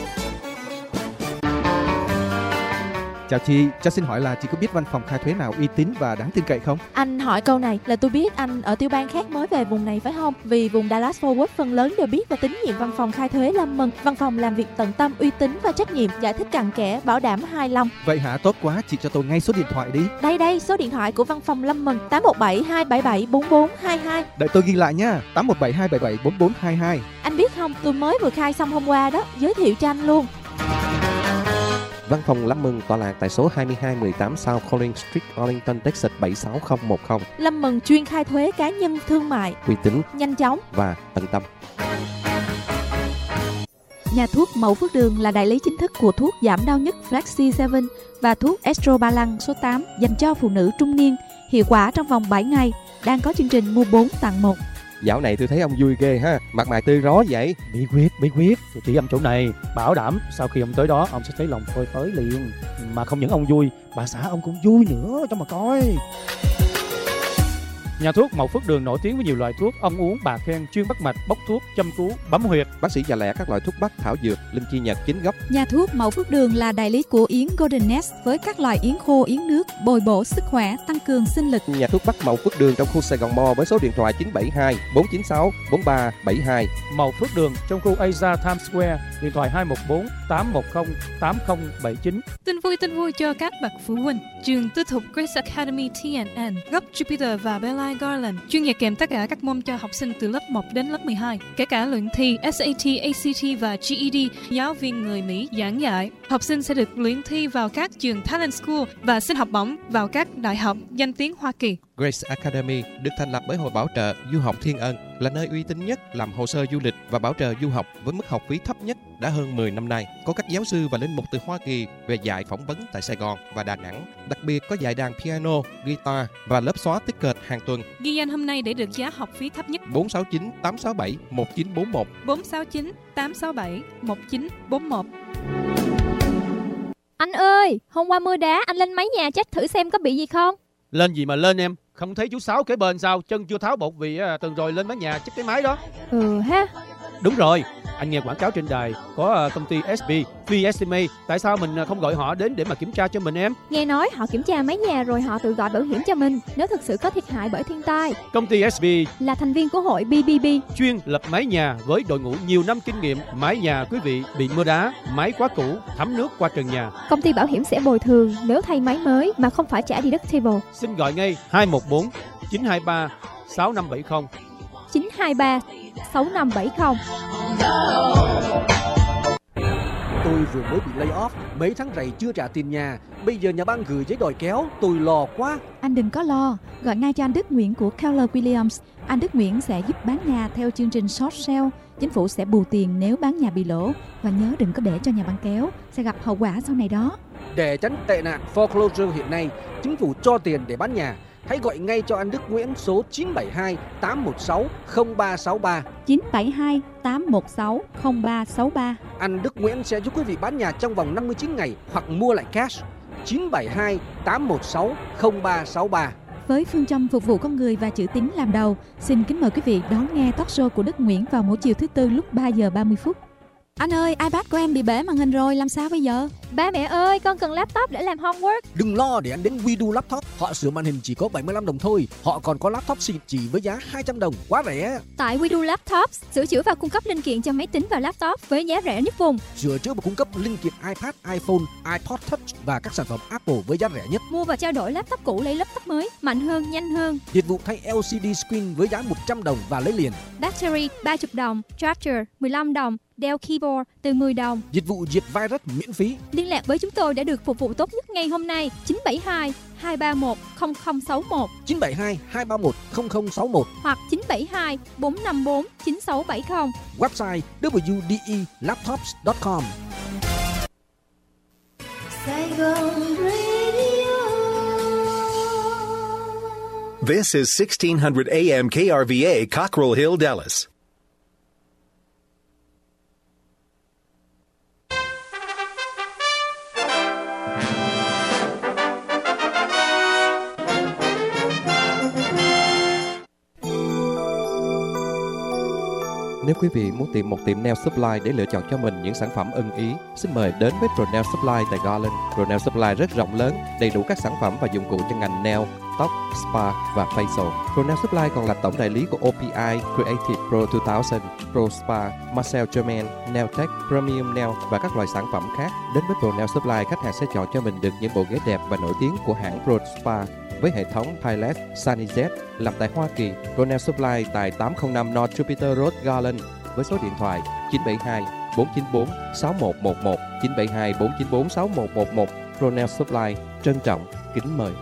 Chào chị, cho xin hỏi là chị có biết văn phòng khai thuế nào uy tín và đáng tin cậy không? Anh hỏi câu này là tôi biết anh ở tiểu bang khác mới về vùng này phải không? Vì vùng Dallas Fort Worth phần lớn đều biết và tín nhiệm văn phòng khai thuế Lâm Mừng. Văn phòng làm việc tận tâm, uy tín và trách nhiệm, giải thích cặn kẽ, bảo đảm hài lòng. Vậy hả, tốt quá, chị cho tôi ngay số điện thoại đi. Đây đây, số điện thoại của văn phòng Lâm Mừng tám một bảy hai bảy bảy bốn bốn hai hai. Đợi tôi ghi lại nha, tám một bảy hai bảy bảy bốn bốn hai hai. Anh biết không, tôi mới vừa khai xong hôm qua đó, giới thiệu cho anh luôn. Văn phòng Lâm Mừng tọa lạc tại số hai hai một tám South Collins Street, Arlington, Texas bảy sáu không một không. Lâm Mừng chuyên khai thuế cá nhân, thương mại, uy tín, nhanh chóng và tận tâm. Nhà thuốc Mậu Phước Đường là đại lý chính thức của thuốc giảm đau nhức Flexi bảy và thuốc Estro Ba Lăng số tám dành cho phụ nữ trung niên, hiệu quả trong vòng bảy ngày, đang có chương trình mua bốn tặng một. Dạo này tôi thấy ông vui ghê ha, mặt mày tươi rói vậy. Bí quyết, bí quyết, tôi chỉ ông chỗ này, bảo đảm sau khi ông tới đó, ông sẽ thấy lòng phơi phới liền. Mà không những ông vui, bà xã ông cũng vui nữa, cho mà coi. Nhà thuốc Mậu Phước Đường nổi tiếng với nhiều loại thuốc ông uống bà khen, chuyên bắt mạch, bốc thuốc, châm cứu, bấm huyệt. Bác sĩ già lẹ các loại thuốc bắc, thảo dược, linh chi nhật chính gốc. Nhà thuốc Mậu Phước Đường là đại lý của yến Golden Nest với các loại yến khô, yến nước, bồi bổ sức khỏe, tăng cường sinh lực. Nhà thuốc bắc Mậu Phước Đường trong khu Sài Gòn Mall với số điện thoại chín bảy hai bốn chín sáu bốn ba bảy hai. Mậu Phước Đường trong khu Asia Times Square, điện thoại hai một bốn tám một không tám không bảy chín. Tin vui tin vui cho các bậc phụ huynh. Trường tư thục Grace Academy T and N, gốc Jupiter và Bella Garland, chuyên dạy kèm tất cả các môn cho học sinh từ lớp một đến lớp mười hai, kể cả luyện thi S A T, A C T và G E D. Giáo viên người Mỹ giảng dạy. Học sinh sẽ được luyện thi vào các trường Talent School và xin học bổng vào các đại học danh tiếng Hoa Kỳ. Grace Academy được thành lập bởi Hội Bảo trợ Du học Thiên Ân, là nơi uy tín nhất làm hồ sơ du lịch và bảo trợ du học với mức học phí thấp nhất đã hơn mười năm nay. Có các giáo sư và linh mục từ Hoa Kỳ về dạy phỏng vấn tại Sài Gòn và Đà Nẵng. Đặc biệt có dạy đàn piano, guitar và lớp xóa tích kệch hàng tuần. Ghi danh hôm nay để được giá học phí thấp nhất. bốn sáu chín tám sáu bảy một chín bốn một bốn sáu chín tám sáu bảy một chín bốn một. Anh ơi, hôm qua mưa đá, anh lên mái nhà check thử xem có bị gì không? Lên gì mà lên em? Không thấy chú Sáu kế bên sao? Chân chưa tháo bột vì à, tuần rồi lên mái nhà check cái máy đó. Ừ ha. Đúng rồi, Anh nghe quảng cáo trên đài có uh, công ty ét bê, Free Estimate. Tại sao mình uh, không gọi họ đến để mà kiểm tra cho mình em? Nghe nói họ kiểm tra mái nhà rồi họ tự gọi bảo hiểm cho mình nếu thực sự có thiệt hại bởi thiên tai. Công ty ét bê là thành viên của hội bê bê bê, chuyên lập mái nhà với đội ngũ nhiều năm kinh nghiệm. Mái nhà quý vị bị mưa đá, mái quá cũ, thấm nước qua trần nhà. Công ty bảo hiểm sẽ bồi thường nếu thay mái mới mà không phải trả deductible. Xin gọi ngay hai một bốn chín hai ba sáu năm bảy không chín hai ba sáu năm bảy không. Tôi vừa mới bị lay off, mấy tháng rày chưa trả tiền nhà, bây giờ nhà băng gửi giấy đòi kéo, tôi lo quá. Anh đừng có lo, gọi ngay cho anh Đức Nguyễn của Keller Williams. Anh Đức Nguyễn sẽ giúp bán nhà theo chương trình short sale. Chính phủ sẽ bù tiền nếu bán nhà bị lỗ. Và nhớ đừng có để cho nhà băng kéo, sẽ gặp hậu quả sau này đó. Để tránh tệ nạn foreclosure hiện nay, chính phủ cho tiền để bán nhà. Hãy gọi ngay cho anh Đức Nguyễn số chín bảy hai tám một sáu không ba sáu ba. chín bảy hai tám một sáu không ba sáu ba. Anh Đức Nguyễn sẽ giúp quý vị bán nhà trong vòng năm mươi chín ngày hoặc mua lại cash. chín bảy hai tám một sáu không ba sáu ba. Với phương châm phục vụ con người và chữ tín làm đầu, xin kính mời quý vị đón nghe talk show của Đức Nguyễn vào mỗi chiều thứ tư lúc ba giờ ba mươi phút. Anh ơi, iPad của em bị bể màn hình rồi, làm sao bây giờ? Ba mẹ ơi, con cần laptop để làm homework. Đừng lo, để anh đến WeDo Laptop. Họ sửa màn hình chỉ có bảy mươi lăm đồng thôi. Họ còn có laptop xịn chỉ với giá hai trăm đồng, quá rẻ. Tại WeDo Laptops, sửa chữa và cung cấp linh kiện cho máy tính và laptop với giá rẻ nhất vùng. Sửa chữa và cung cấp linh kiện iPad, iPhone, iPod Touch và các sản phẩm Apple với giá rẻ nhất. Mua và trao đổi laptop cũ lấy laptop mới, mạnh hơn, nhanh hơn. Dịch vụ thay lờ xê đê screen với giá một trăm đồng và lấy liền. Battery ba mươi đồng, charger mười lăm đồng, Dell Keyboard từ mười đồng. Dịch vụ diệt virus miễn phí. Liên lạc với chúng tôi để được phục vụ tốt nhất ngay hôm nay. chín bảy hai hai ba một không không sáu một, chín bảy hai hai ba một không không sáu một hoặc chín bảy hai bốn năm bốn chín sáu bảy không. Website w d e laptops chấm com. Saigon Radio. This is sixteen hundred A M K R V A, Cockrell Hill, Dallas. Nếu quý vị muốn tìm một tiệm nail supply để lựa chọn cho mình những sản phẩm ưng ý, xin mời đến với Pro Nail Supply tại Garland. Pro Nail Supply rất rộng lớn, đầy đủ các sản phẩm và dụng cụ cho ngành nail, tóc, spa và facial. Pro Nail Supply còn là tổng đại lý của o pê i, Creative Pro hai nghìn, Pro Spa, Marcel Germain, Nail Tech, Premium Nail và các loại sản phẩm khác. Đến với Pro Nail Supply, khách hàng sẽ chọn cho mình được những bộ ghế đẹp và nổi tiếng của hãng Pro Spa với hệ thống Pilot, SunnyZ làm tại Hoa Kỳ. Pro Nail Supply tại tám không năm North Jupiter Road, Garland với số điện thoại chín bảy hai bốn chín bốn sáu một một một, chín bảy hai bốn chín bốn sáu một một một. Pro Nail Supply trân trọng kính mời.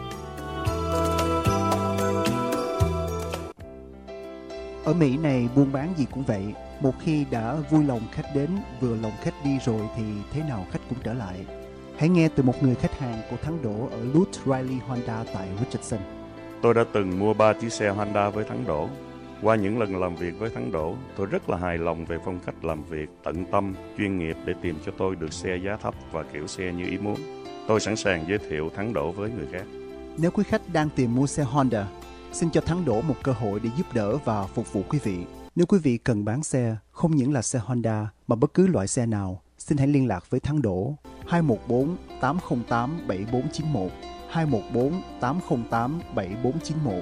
Ở Mỹ này buôn bán gì cũng vậy, một khi đã vui lòng khách đến, vừa lòng khách đi rồi thì thế nào khách cũng trở lại. Hãy nghe từ một người khách hàng của Thắng Đỗ ở Lutz Riley Honda tại Richardson. Tôi đã từng mua ba chiếc xe Honda với Thắng Đỗ. Qua những lần làm việc với Thắng Đỗ, tôi rất là hài lòng về phong cách làm việc, tận tâm, chuyên nghiệp để tìm cho tôi được xe giá thấp và kiểu xe như ý muốn. Tôi sẵn sàng giới thiệu Thắng Đỗ với người khác. Nếu quý khách đang tìm mua xe Honda, xin cho Thắng Đỗ một cơ hội để giúp đỡ và phục vụ quý vị. Nếu quý vị cần bán xe, không những là xe Honda mà bất cứ loại xe nào, xin hãy liên lạc với Thắng Đỗ hai một bốn tám không tám bảy bốn chín một, hai một bốn tám không tám bảy bốn chín một.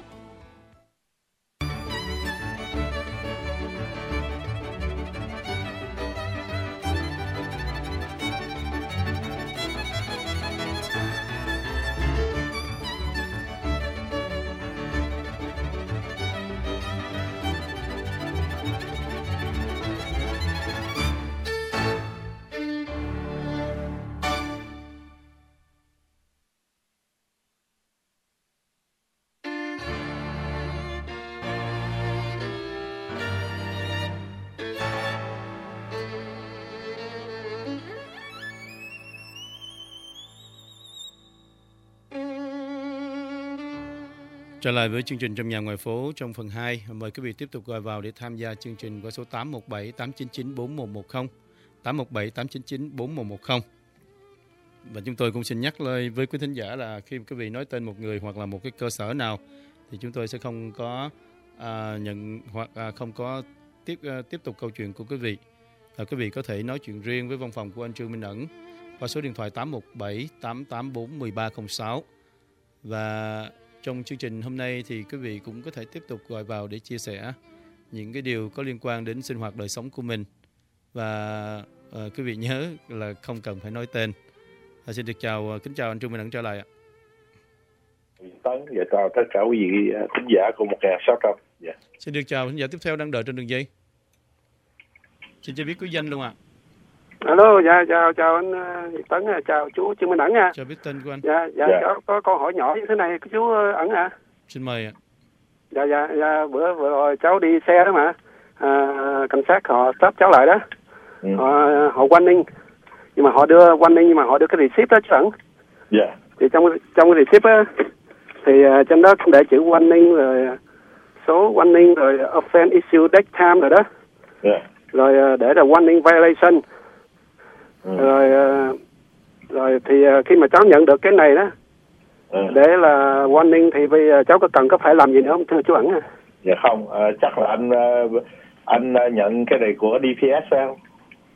Trở lại với chương trình Trong Nhà Ngoài Phố trong phần hai. Mời quý vị tiếp tục gọi vào để tham gia chương trình qua số tám một bảy tám chín chín bốn một một không, tám một bảy tám chín chín bốn một một không. Và chúng tôi cũng xin nhắc lời với quý thính giả là khi quý vị nói tên một người hoặc là một cái cơ sở nào thì chúng tôi sẽ không có à, nhận hoặc à, không có tiếp à, tiếp tục câu chuyện của quý vị. Và quý vị có thể nói chuyện riêng với văn phòng của anh Trương Minh Ẩn qua số điện thoại tám một bảy tám tám bốn một ba không sáu. Và trong chương trình hôm nay thì quý vị cũng có thể tiếp tục gọi vào để chia sẻ những cái điều có liên quan đến sinh hoạt đời sống của mình. Và uh, quý vị nhớ là không cần phải nói tên. À, xin được chào, kính chào anh Trương Minh Ẩn trở lại ạ. Tấn và chào tất cả quý vị khán giả của một nghìn sáu trăm. Yeah. Xin được chào khán giả tiếp theo đang đợi trên đường dây. Xin cho biết quý danh luôn ạ. À. Alo, dạ chào chào anh Tấn, chào chú Trương Minh Ẩn nha. Chào biết tên của anh. Dạ dạ yeah. có, có câu hỏi nhỏ như thế này chú Ẩn ạ. À? Xin mời ạ. Dạ dạ dạ bữa vừa rồi cháu đi xe đó mà. À, cảnh sát họ stop cháu lại đó. Ừ. Họ họ warning. Nhưng mà họ đưa warning nhưng mà họ đưa cái receipt đó chứ Ẩn. Dạ. Yeah. Thì trong trong cái receipt á thì uh, trong đó cũng để chữ warning rồi số warning rồi offense issue date time rồi đó. Yeah. Rồi uh, để là warning violation. Ừ. Rồi uh, rồi thì uh, khi mà cháu nhận được cái này đó ừ. để là warning thì bây giờ cháu có cần có phải làm gì nữa không thưa chú Ẩn à? Dạ không, uh, chắc là anh uh, anh uh, nhận cái này của đê pê ét phải không?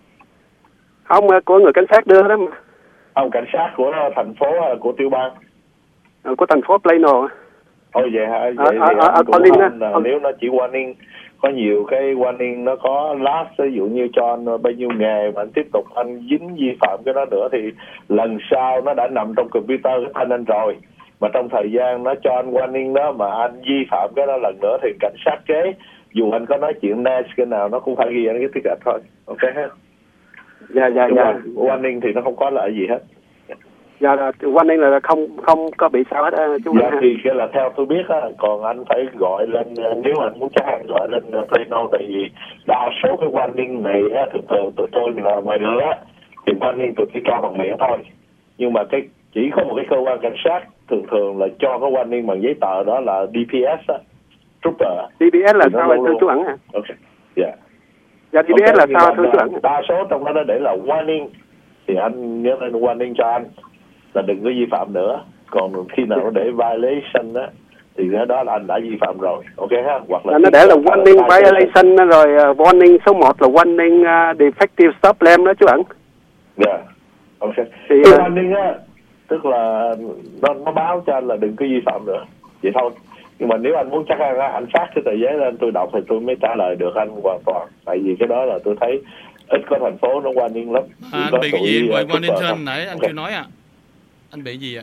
Không, uh, của người cảnh sát đưa đó mà. Không, cảnh sát của thành phố uh, của tiểu bang. Uh, của thành phố Plano. Ôi vậy hả? Vậy à, thì à, anh à, cũng không, là, nếu nó chỉ warning, có nhiều cái warning nó có last, ví dụ như cho anh bao nhiêu nghề mà anh tiếp tục anh dính vi phạm cái đó nữa thì lần sau nó đã nằm trong computer cái tên anh rồi, mà trong thời gian nó cho anh warning đó mà anh vi phạm cái đó lần nữa thì cảnh sát kế dù anh có nói chuyện nice cái nào nó cũng phải ghi anh cái ticket thôi, ok hết. Dạ dạ dạ. Warning thì nó không có lợi gì hết. Dạ là warning là không không có bị sao hết chú. Dạ thì cái là theo tôi biết á, còn anh phải gọi lên, nếu anh muốn chắc anh gọi lên Plano, tại vì đa số cái warning này á, thường thường tụi tôi là ngoài nữa thì warning tụi chỉ cho bằng miệng thôi, nhưng mà cái chỉ có một cái cơ quan cảnh sát thường thường là cho cái warning bằng giấy tờ, đó là đê pê ét á, trooper. đê pê ét là sao vậy thưa chú Ẩn à? Ok, dạ. Dạ đê pê ét okay, là sao thưa chú Ẩn? Đa số trong đó nó để là warning thì anh nhớ lên warning cho anh là đừng có vi phạm nữa, còn khi nào nó để violation á thì cái đó là anh đã vi phạm rồi, ok ha. Hoặc là nó để là warning violation rồi uh, warning số một là warning uh, defective stop lamp đó chú Ẩn. Dạ, yeah. Ok. Thì cái uh, warning á tức là nó nó báo cho anh là đừng có vi phạm nữa, vậy thôi. Nhưng mà nếu anh muốn chắc anh anh phát cái tờ giấy lên tôi đọc thì tôi mới trả lời được anh hoàn toàn, tại vì cái đó là tôi thấy ít có thành phố nó warning lắm. À, anh bị cái gì ngoài warning cho anh nãy anh okay. chưa nói à? Anh bị gì ạ?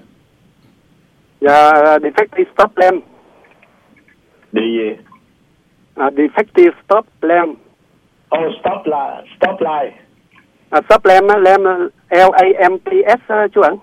Dạ, defective stop lamp. Đi gì? À, defective stop lamp. Oh, stop light, stop light. À, stop lamp á, lamp L A M P S chú Ẩn.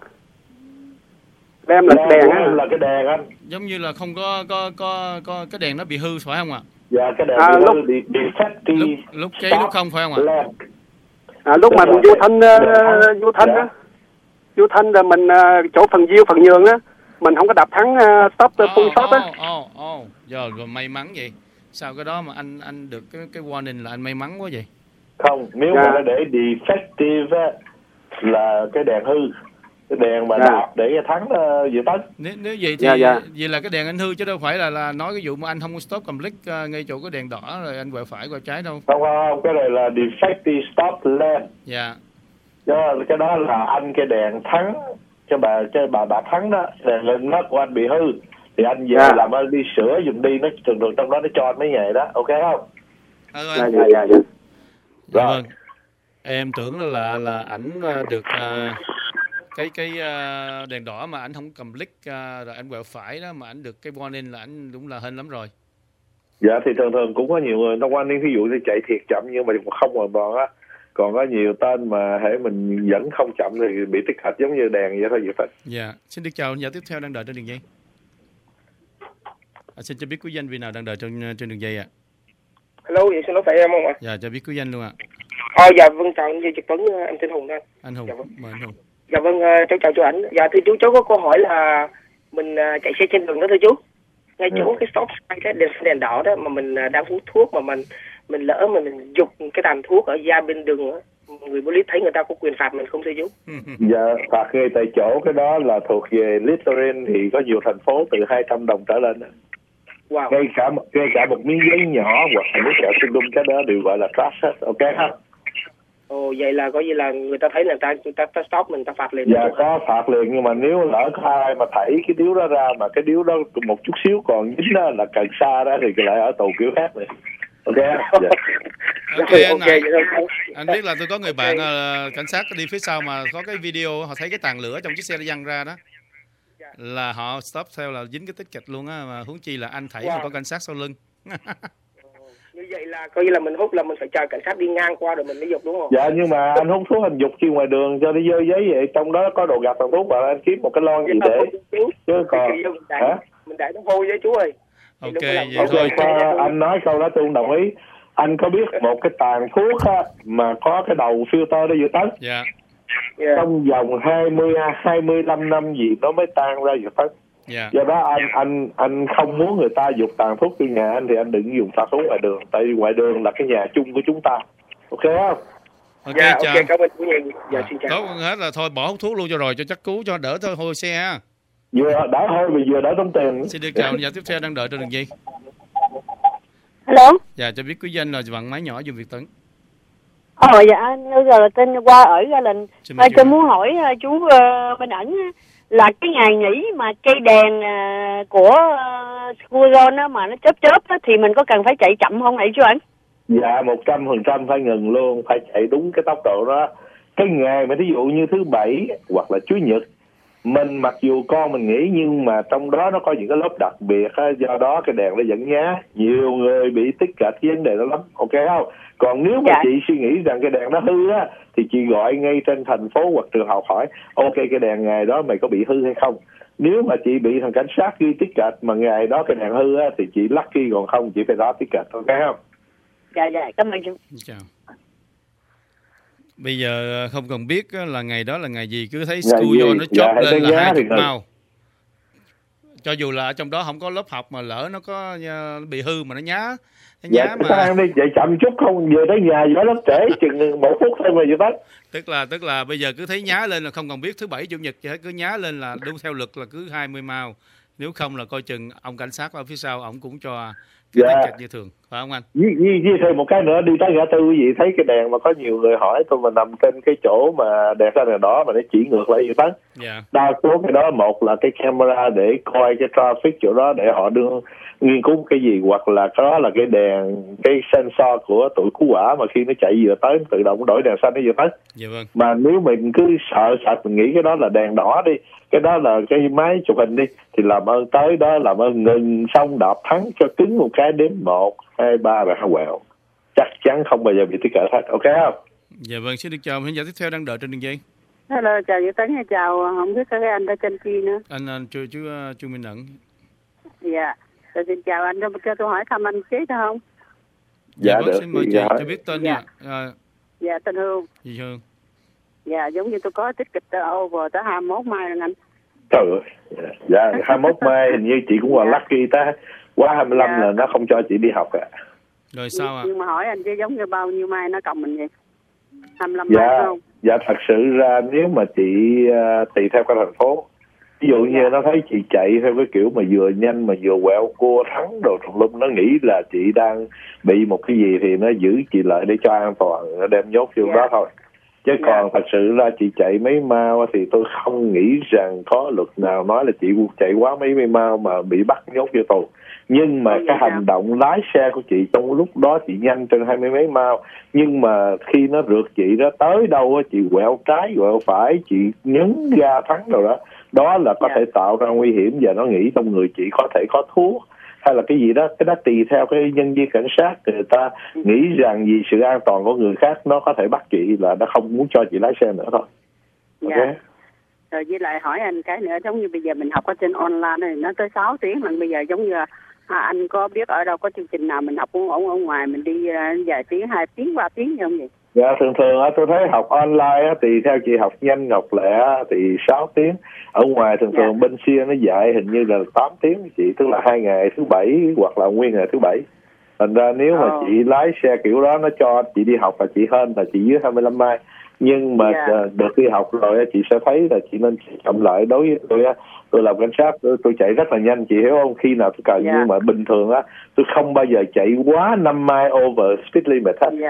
Lamp là đèn á. Là cái đèn anh. Giống như là không có có có có cái đèn nó bị hư phải không ạ? Dạ, cái đèn à, bị lúc, hư, defective. Lúc, lúc cháy lúc không phải không ạ? À, lúc mà mình vô thanh uh, vô thanh á. Vô thanh là mình uh, chỗ phần diêu phần nhường á, mình không có đập thắng uh, stop oh, full stop á. Ồ ồ ồ, giờ rồi may mắn vậy. Sao cái đó mà anh anh được cái cái warning là anh may mắn quá vậy? Không, nếu yeah. mà nó để defective á là cái đèn hư, cái đèn mà yeah. đạp để thắng uh, dự tấn. Nếu nếu vậy thì yeah, yeah. vậy là cái đèn anh hư chứ đâu phải là là nói cái vụ mà anh không có stop complete uh, ngay chỗ cái đèn đỏ rồi anh quẹo phải quẹo trái đâu. Không không, cái này là defective stop lamp. Dạ. Yeah. Đó, cái đó là anh cái đèn thắng cho bà cho bà bà thắng đó, đèn lên nó của anh bị hư thì anh về yeah. làm anh đi sửa dùng đi, nó thường thường trong đó nó cho anh mấy ngày đó, ok không? À, dạ dạ dạ. Dạ. Dạ vâng. Em tưởng là là ảnh được uh, cái cái uh, đèn đỏ mà ảnh không cầm click uh, rồi ảnh quẹo phải đó mà ảnh được cái warning là ảnh đúng là hên lắm rồi. Dạ thì thường thường cũng có nhiều người nó warning, ví dụ như chạy thiệt chậm nhưng mà không hoàn toàn á. Còn có nhiều tên mà hễ mình vẫn không chậm thì bị tích hạch giống như đèn vậy thôi vậy phải. Dạ, xin được chào nhà tiếp theo đang đợi trên đường dây. À, xin cho biết quý danh vì nào đang đợi trên trên đường dây ạ? À? Hello, vậy xin lỗi phải em không ạ? Dạ, cho biết quý danh luôn ạ. À. Ờ, dạ vâng, chào anh Duy Trực Tuấn, em tên Hùng đây. Anh Hùng, dạ, vâng. mời anh Hùng. Dạ vâng, cháu chào chú ảnh. Dạ thưa chú, cháu có câu hỏi là mình chạy xe trên đường đó thưa chú. Ngay chỗ ừ. cái stop sign cái đèn, đèn đỏ đó mà mình đang hút thuốc mà mình mình lỡ mà mình giục cái tàn thuốc ở ra bên đường đó. Người police thấy người ta có quyền phạt mình không thưa chú? Dạ, phạt ngay tại chỗ, cái đó là thuộc về littering thì có nhiều thành phố từ hai trăm đồng trở lên. Wow. Ngay cả ngay cả một miếng giấy nhỏ hoặc là miếng kẹo xinh đung cái đó đều gọi là trash hết, ok không? Ồ, vậy là coi như là người ta thấy là người ta người ta, ta stop mình, ta phạt liền. Dạ có phạt liền, nhưng mà nếu lỡ có ai mà thảy cái điếu đó ra mà cái điếu đó một chút xíu còn dính đó là cần sa đó thì lại ở tù kiểu khác này. Ok. Dạ. Ok anh okay, anh, anh biết là tôi có người bạn uh, cảnh sát đi phía sau mà có cái video họ thấy cái tàn lửa trong chiếc xe đã văng ra đó, là họ stop theo là dính cái tích kịch luôn á, mà huống chi là anh thảy wow. mà có cảnh sát sau lưng. Như vậy là coi như là mình hút là mình phải chờ cảnh sát đi ngang qua rồi mình mới dục đúng không? Dạ nhưng mà anh hút thuốc anh dục chi ngoài đường cho đi dơ giấy vậy, trong đó có đồ gạt tàn thuốc và anh kiếm một cái lon gì để chứ còn hả? Mình để nó hôi với chú ơi. Ok vậy okay, thôi. Cho anh nói câu đó tôi không đồng ý. Anh có biết một cái tàn thuốc á, mà có cái đầu filter đó vừa tấn. Dạ. Yeah. Trong vòng hai mươi hai mươi lăm năm gì nó mới tan ra vừa tấn. Yeah. Do đó anh anh anh không muốn người ta dục tàn thuốc trong nhà anh thì anh đừng dùng tàn thuốc ngoài đường, tại vì ngoài đường là cái nhà chung của chúng ta. Ok không? Ok, dạ, chào. ok, cảm ơn quý vị. Dạ, xin chào. Tốt hơn hết là thôi bỏ hút thuốc luôn cho rồi cho chắc cứu cho đỡ thôi hôi xe ha. Vừa đỡ hôi vì vừa đỡ tốn tiền. Xin được chào nhà tiếp theo đang đợi trên đường dây. Hello. Dạ cho biết quý danh là bằng máy nhỏ dùng Việt Tấn. Ờ dạ anh giờ là tên qua ở Gia Đình. À, tôi muốn hỏi uh, chú uh, bên ẩn là cái ngày nghỉ mà cây đèn uh, của uh, school zone á mà nó chớp chớp á thì mình có cần phải chạy chậm không hả chú anh? Dạ một trăm phần trăm phải ngừng luôn, phải chạy đúng cái tốc độ đó. Cái ngày mà thí dụ như thứ bảy hoặc là chủ nhật mình mặc dù con mình nghỉ nhưng mà trong đó nó có những cái lớp đặc biệt á, do đó cái đèn nó vẫn nhá, nhiều người bị tích kịch cái vấn đề đó lắm, ok không? Còn nếu mà dạ. chị suy nghĩ rằng cái đèn nó hư á thì chị gọi ngay trên thành phố hoặc trường học hỏi ok cái đèn ngày đó mày có bị hư hay không. Nếu mà chị bị thằng cảnh sát ghi tích kịch mà ngày đó cái đèn hư á thì chị lucky, còn không chị phải đó tích kịch, ok không? Dạ dạ cảm ơn chú. Chào. Bây giờ không cần biết là ngày đó là ngày gì, cứ thấy school zone nó chốt dạ, lên là hai chục mao. Cho dù là ở trong đó không có lớp học mà lỡ nó có bị hư mà nó nhá, nó dạ, nhá mà. Đi chạy chậm chút không vừa tới nhà gió lớp trễ chừng một phút thôi mà vừa tới. Tức là tức là bây giờ cứ thấy nhá lên là không cần biết thứ bảy chủ nhật cứ nhá lên là đúng theo luật là cứ hai mươi mao. Nếu không là coi chừng ông cảnh sát ở phía sau ông cũng cho cái dạ. tích như thường, phải không anh? Với, với, với thêm một cái nữa, đi tới ngã tư quý vị thấy cái đèn mà có nhiều người hỏi tôi mà nằm trên cái chỗ mà đèn xanh đèn đỏ mà nó chỉ ngược lại như thế. Dạ. Đa số cái đó một là cái camera để coi cái traffic chỗ đó để họ đưa nghiên cứu cái gì, hoặc là cái đó là cái đèn cái sensor của tụi cứu hỏa mà khi nó chạy vừa tới tự động đổi đèn xanh nó vừa tới. Dạ vâng. Mà nếu mình cứ sợ sệt mình nghĩ cái đó là đèn đỏ đi, cái đó là cái máy chụp hình đi, thì làm ơn tới đó làm ơn ngừng xong đạp thắng cho cứng một cái đếm một hai ba và hai quẹo, chắc chắn không bao giờ bị tích kịch hết, ok không? Dạ vâng, xin được chào khán giả tiếp theo đang đợi trên đường dây. Hello, chào Vũ Tấn, chào không biết các anh ở trên kia nữa. Anh, anh chú chú chú Minh Ẩn. Dạ, rồi xin chào anh, cho tôi hỏi thăm anh chế được không? Dạ, dạ vâng, được. xin mời chị dạ. cho biết tên dạ. nha. À, dạ, tên Hương. Gì Hương? Dạ, giống như tôi có tích kịch over tới hai mươi mốt mai rồi anh. Trời ơi, dạ hai mươi mốt mai hình như chị cũng còn dạ. lucky ta, quá hai mươi lăm dạ. là nó không cho chị đi học à. Rồi sao ạ? À? Nhưng mà hỏi anh chứ giống như bao nhiêu mai nó cộng mình vậy? hai mươi lăm dạ, mai không? Dạ thật sự ra nếu mà chị uh, tùy theo cái thành phố, ví dụ như dạ. nó thấy chị chạy theo cái kiểu mà vừa nhanh mà vừa quẹo cua thắng đồ thùng lum, nó nghĩ là chị đang bị một cái gì thì nó giữ chị lại để cho an toàn, nó đem nhốt vô dạ. đó thôi. Chứ yeah. còn thật sự là chị chạy mấy mao thì tôi không nghĩ rằng có luật nào nói là chị chạy quá mấy mươi mao mà bị bắt nhốt vô tù. Nhưng mà oh, cái hành động lái xe của chị trong lúc đó chị nhanh trên hai mươi mấy mao, nhưng mà khi nó rượt chị đó tới đâu chị quẹo trái quẹo phải, chị nhấn ga thắng rồi đó, đó là có yeah. thể tạo ra nguy hiểm và nó nghĩ trong người chị có thể có thuốc hay là cái gì đó, cái đó tùy theo cái nhân viên cảnh sát, người ta nghĩ rằng vì sự an toàn của người khác nó có thể bắt chị là nó không muốn cho chị lái xe nữa thôi. Dạ. Okay. Rồi với lại hỏi anh cái nữa, giống như bây giờ mình học ở trên online này nó tới sáu tiếng, lần bây giờ giống như à, anh có biết ở đâu có chương trình nào mình học cũng ổn ở ngoài mình đi uh, vài tiếng, hai tiếng, ba tiếng không vậy? Dạ thường thường tôi thấy học online thì theo chị học nhanh học lẹ thì sáu tiếng, ở ngoài thường thường dạ. bên xia nó dạy hình như là tám tiếng chị, tức là hai ngày thứ bảy hoặc là nguyên ngày thứ bảy. Thành ra nếu mà oh. chị lái xe kiểu đó nó cho chị đi học là chị hơn là chị dưới hai mươi lăm mai, nhưng mà yeah. được đi học rồi chị sẽ thấy là chị nên chậm lại. Đối với tôi tôi làm cảnh sát tôi chạy rất là nhanh, chị hiểu không? Khi nào tôi cần yeah. nhưng mà bình thường á tôi không bao giờ chạy quá năm mai over speed limit hết. Yeah.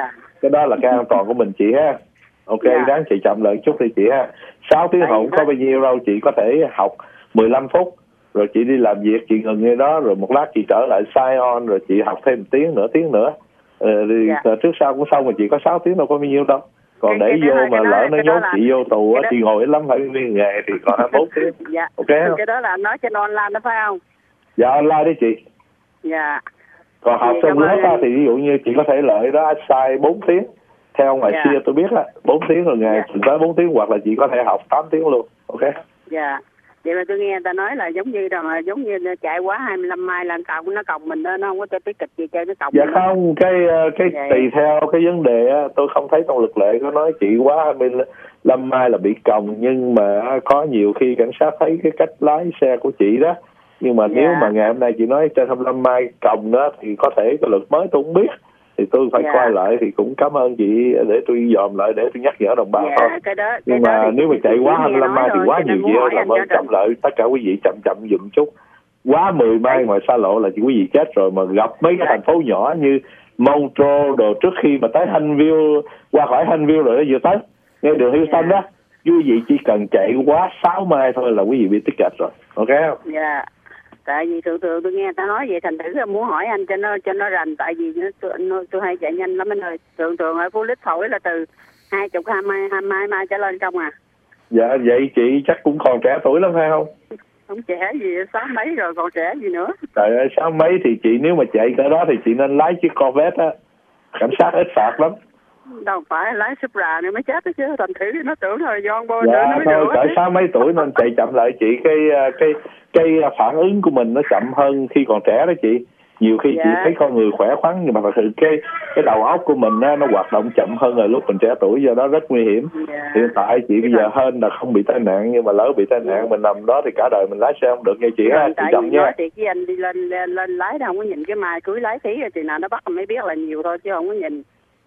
cái đó là cái an toàn của mình chị ha. Ok, Dạ. đáng chị chậm lại chút đi chị ha. sáu tiếng học không có bao nhiêu đâu, chị có thể học mười lăm phút rồi chị đi làm việc, chị ngừng ngay đó rồi một lát chị trở lại sign on rồi chị học thêm một tiếng nửa tiếng nữa. Ờ, thì Dạ. trước sau cũng xong mà chị có sáu tiếng đâu có bao nhiêu đâu. Còn Cái- để cái vô đó- mà cái đó- lỡ nó cái đó nhốt là- chị vô tù á, cái đó- chị ngồi ít lắm phải viên nghề thì còn hai mươi mốt tiếng. Dạ. Ok Thì không? cái đó là anh nói trên online đó phải không? Dạ online đi chị. Dạ. Còn học Thì trong cảm lớp ơn á, anh. thì ví dụ như chị có thể lợi đó sai bốn tiếng. Theo ngày Dạ. xưa tôi biết á, bốn tiếng rồi ngày Dạ. tới bốn tiếng hoặc là chị có thể học tám tiếng luôn. Ok. Dạ. Vậy mà tôi nghe người ta nói là giống như rằng là giống như chạy quá hai mươi lăm mai là còng nó còng mình đó, nó không có cái kịch gì chơi nó còng. Dạ mình. không, cái ờ, cái Dạ. tùy theo cái vấn đề á, tôi không thấy trong luật lệ có nói chị quá hai mươi lăm mai là bị còng, nhưng mà có nhiều khi cảnh sát thấy cái cách lái xe của chị đó. Nhưng mà Dạ. nếu mà ngày hôm nay chị nói trên hai mươi lăm mai còng đó thì có thể cái luật mới tôi không biết. Thì tôi phải Dạ. coi lại thì cũng cảm ơn chị để tôi dòm lại để tôi nhắc nhở đồng bào Dạ, thôi. cái đó, Nhưng cái đó mà thì nếu mà chị- chạy chị quá nghe hai mươi lăm nói mai thì rồi, quá cho nên nhiều muốn vậy hỏi rồi anh mới cho chậm lại. Tất cả quý vị chậm chậm dùm chút. Quá mười mai ngoài xa lộ là chị quý vị chết rồi, mà gặp mấy cái thành phố nhỏ như Montreal đồ trước khi mà tới Huntsville, qua khỏi Huntsville rồi nó vừa tới ngay đường Houston đó, quý vị chỉ cần chạy quá sáu mai thôi là quý vị bị ticket rồi. Ok không? Dạ. Tại vì thường thường tôi nghe người ta nói vậy, thành thử là muốn hỏi anh cho nó cho nó rành, tại vì nó, tôi, nó, tôi hay chạy nhanh lắm anh ơi. Thường thường ở Phú Lích thổi là từ hai chục hai mai hai mai mai trở lên không à. Dạ vậy chị chắc cũng còn trẻ tuổi lắm phải không? Không trẻ gì, sáu mấy rồi còn trẻ gì nữa. Trời ơi, sáu mấy thì chị nếu mà chạy cỡ đó thì chị nên lái chiếc Corvette á, cảnh sát ít phạt lắm. Đâu phải lái Supra nữa mới chết đó chứ, thành thử nó tưởng là John Boy Dạ nữa thôi nữa. cỡ sáu mấy tuổi nên chạy chậm lại chị, cái cái cái phản ứng của mình nó chậm hơn khi còn trẻ đó chị. Nhiều khi Dạ. chị thấy con người khỏe khoắn nhưng mà thật sự cái cái đầu óc của mình á, nó hoạt động chậm hơn là lúc mình trẻ tuổi, do đó rất nguy hiểm. Dạ. Hiện tại chị bây giờ hên là không bị tai nạn, nhưng mà lỡ bị tai nạn mình nằm đó thì cả đời mình lái xe không được nha chị ha. Chị Tại chậm vì nha. nói thiệt với anh đi lên lên, lên lái đâu không có nhìn cái mai cưới lái tí rồi thì nào nó bắt mới biết là nhiều thôi chứ không có nhìn.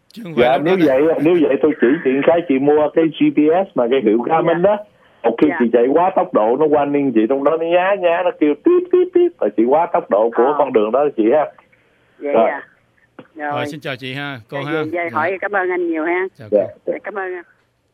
Dạ nếu vậy nếu vậy tôi chỉ chị cái chị mua cái giê pê ét mà cái hiệu Garmin đó. Một khi Dạ. chị chạy quá tốc độ nó warning chị trong đó, nó nhá nhá nó kêu tít tít tít và chị quá tốc độ của con đường đó chị ha. Vậy Rồi. à. Rồi. Rồi xin chào chị ha, cô Dạ, ha. dạ, dạ, hỏi cảm ơn anh nhiều ha. Chào Dạ. Dạ, cảm ơn anh.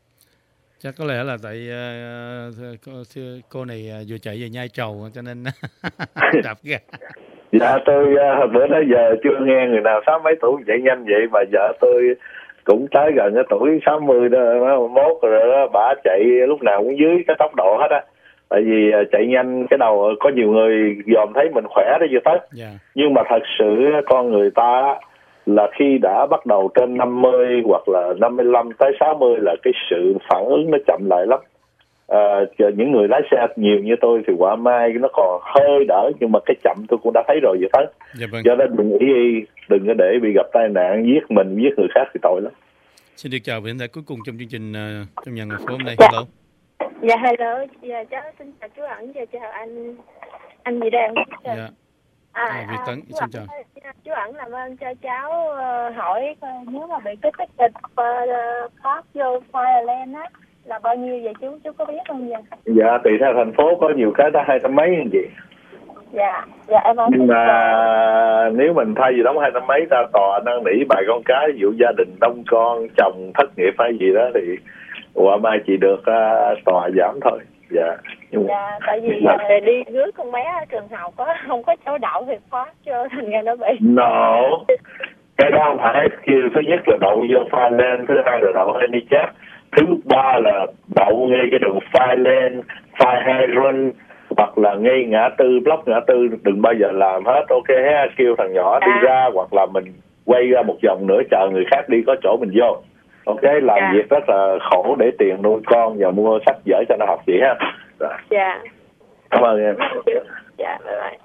Chắc có lẽ là tại uh, cô, cô này uh, vừa chạy về nhai trầu cho nên đạp ga. Dạ tôi uh, bữa đó giờ chưa nghe người nào sáu mấy tuổi chạy nhanh vậy, mà vợ tôi cũng tới gần cái tuổi sáu mươi đó, mốt rồi đó, bà chạy lúc nào cũng dưới cái tốc độ hết á. Tại vì uh, chạy nhanh cái đầu có nhiều người dòm thấy mình khỏe đó vừa tới. Yeah. Nhưng mà thật sự con người ta là khi đã bắt đầu trên năm mươi hoặc là năm mươi lăm tới sáu mươi là cái sự phản ứng nó chậm lại lắm. À, những người lái xe nhiều như tôi thì quả mai nó còn hơi đỡ, nhưng mà cái chậm tôi cũng đã thấy rồi vậy tới. Dạ vâng. Do nên đừng ý đừng có để bị gặp tai nạn giết mình giết người khác thì tội lắm. Xin được chào vị khán giả cuối cùng trong chương trình uh, trong nhà ngồi phố hôm nay. Dạ. Hello. Dạ hello, dạ cháu xin chào chú Ẩn, dạ chào anh anh gì đang. Dạ. À, À, Việt Tấn, chú xin Ẩn, chào. chú Ẩn làm ơn cho cháu uh, hỏi coi nếu mà bị cái tích tịch uh, thoát vô Fireland á là bao nhiêu vậy chú, chú có biết không vậy? Dạ tùy theo thành phố có nhiều cái đã hai trăm mấy như vậy. Dạ, dạ em ơi. Nhưng mà nếu mình thay vì đóng hai trăm mấy ra tòa năn nỉ bài con cái, ví dụ gia đình đông con chồng thất nghiệp hay gì đó thì quả mai chỉ được uh, tòa giảm thôi. Dạ. Nhưng Dạ, tại vì dạ. uh, đi rước con bé ở trường học á, không có chỗ đậu thì thoát cho thành ra nó bị. No. Cái đó không phải kêu thứ nhất là đậu vô Fireland, thứ hai là đậu handicap, thứ ba là đậu ngay cái đường Fireland, Fire Hydrant hoặc là ngay ngã tư, block ngã tư, đừng bao giờ làm hết. Ok ha, kêu thằng nhỏ đi ra hoặc là mình quay ra một vòng nữa chờ người khác đi có chỗ mình vô. Ok, làm Dạ. việc rất là khổ để tiền nuôi con và mua sách vở cho nó học vậy ha. Rồi. Dạ. Cảm ơn em. Dạ, bye bye.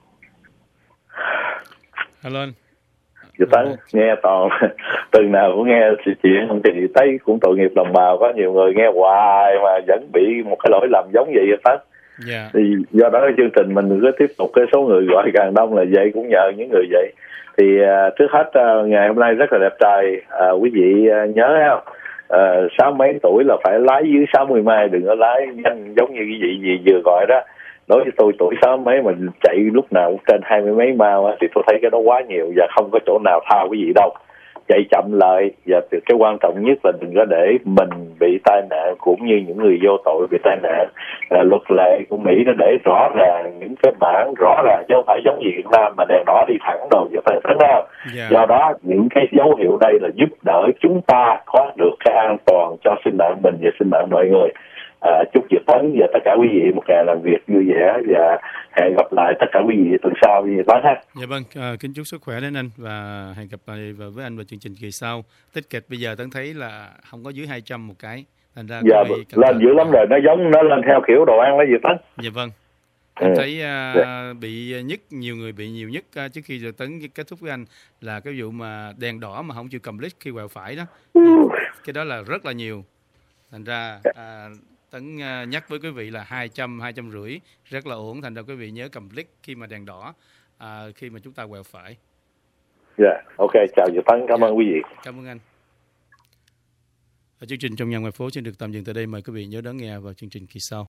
Hello anh. Chị Tấn nghe toàn từng nào cũng nghe sự chuyện không thì thấy cũng tội nghiệp đồng bào, có nhiều người nghe hoài mà vẫn bị một cái lỗi lầm giống vậy Tấn. Dạ. Thì do đó cái chương trình mình cứ tiếp tục, cái số người gọi càng đông là vậy, cũng nhờ những người vậy. Thì uh, trước hết uh, ngày hôm nay rất là đẹp trời, uh, quý vị uh, nhớ không? Uh, sáu mấy tuổi là phải lái dưới sáu mươi mai, đừng có lái nhanh giống như cái vị gì vừa gọi đó. Đối với tôi tuổi sáu mấy mình chạy lúc nào cũng trên hai mươi mấy mao thì tôi thấy cái đó quá nhiều và không có chỗ nào tha quý vị đâu. chạy chậm lại, và cái quan trọng nhất là đừng có để mình bị tai nạn cũng như những người vô tội bị tai nạn. À, luật lệ của Mỹ nó để rõ ràng những cái mảng rõ ràng, chứ không phải giống như Việt Nam mà đèn đỏ đi thẳng đầu giờ phải thắng nào. Yeah. Do đó những cái dấu hiệu đây là giúp đỡ chúng ta có được cái an toàn cho sinh mạng mình và sinh mạng mọi người. À, chúc Việt Tấn và tất cả quý vị một ngày làm việc vui vẻ, và hẹn gặp lại tất cả quý vị tuần sau như Tấn ha. Dạ vâng, à, kính chúc sức khỏe đến anh và hẹn gặp lại với anh vào chương trình kỳ sau. Tích kịch bây giờ Tấn thấy là không có dưới hai trăm một cái, thành ra dạ, lên dữ lắm rồi, nó giống nó lên theo kiểu đồ ăn đó Việt Tấn. Dạ vâng. Em thấy uh, dạ. bị nhức, nhiều người bị nhiều nhất uh, trước khi giờ Tấn kết thúc với anh là cái vụ mà đèn đỏ mà không chịu cầm lít khi quẹo phải đó. Cái đó là rất là nhiều. Thành ra uh, Tấn uh, nhắc với quý vị là hai trăm, hai trăm rưỡi rất là ổn. Thành ra quý vị nhớ cầm lít khi mà đèn đỏ, uh, khi mà chúng ta quẹo phải. Dạ, yeah, ok, chào Việt Tấn, cảm ơn quý vị. Cảm ơn anh. Ở chương trình Trong Nhà Ngoài Phố xin được tạm dừng tại đây. Mời quý vị nhớ đón nghe vào chương trình kỳ sau.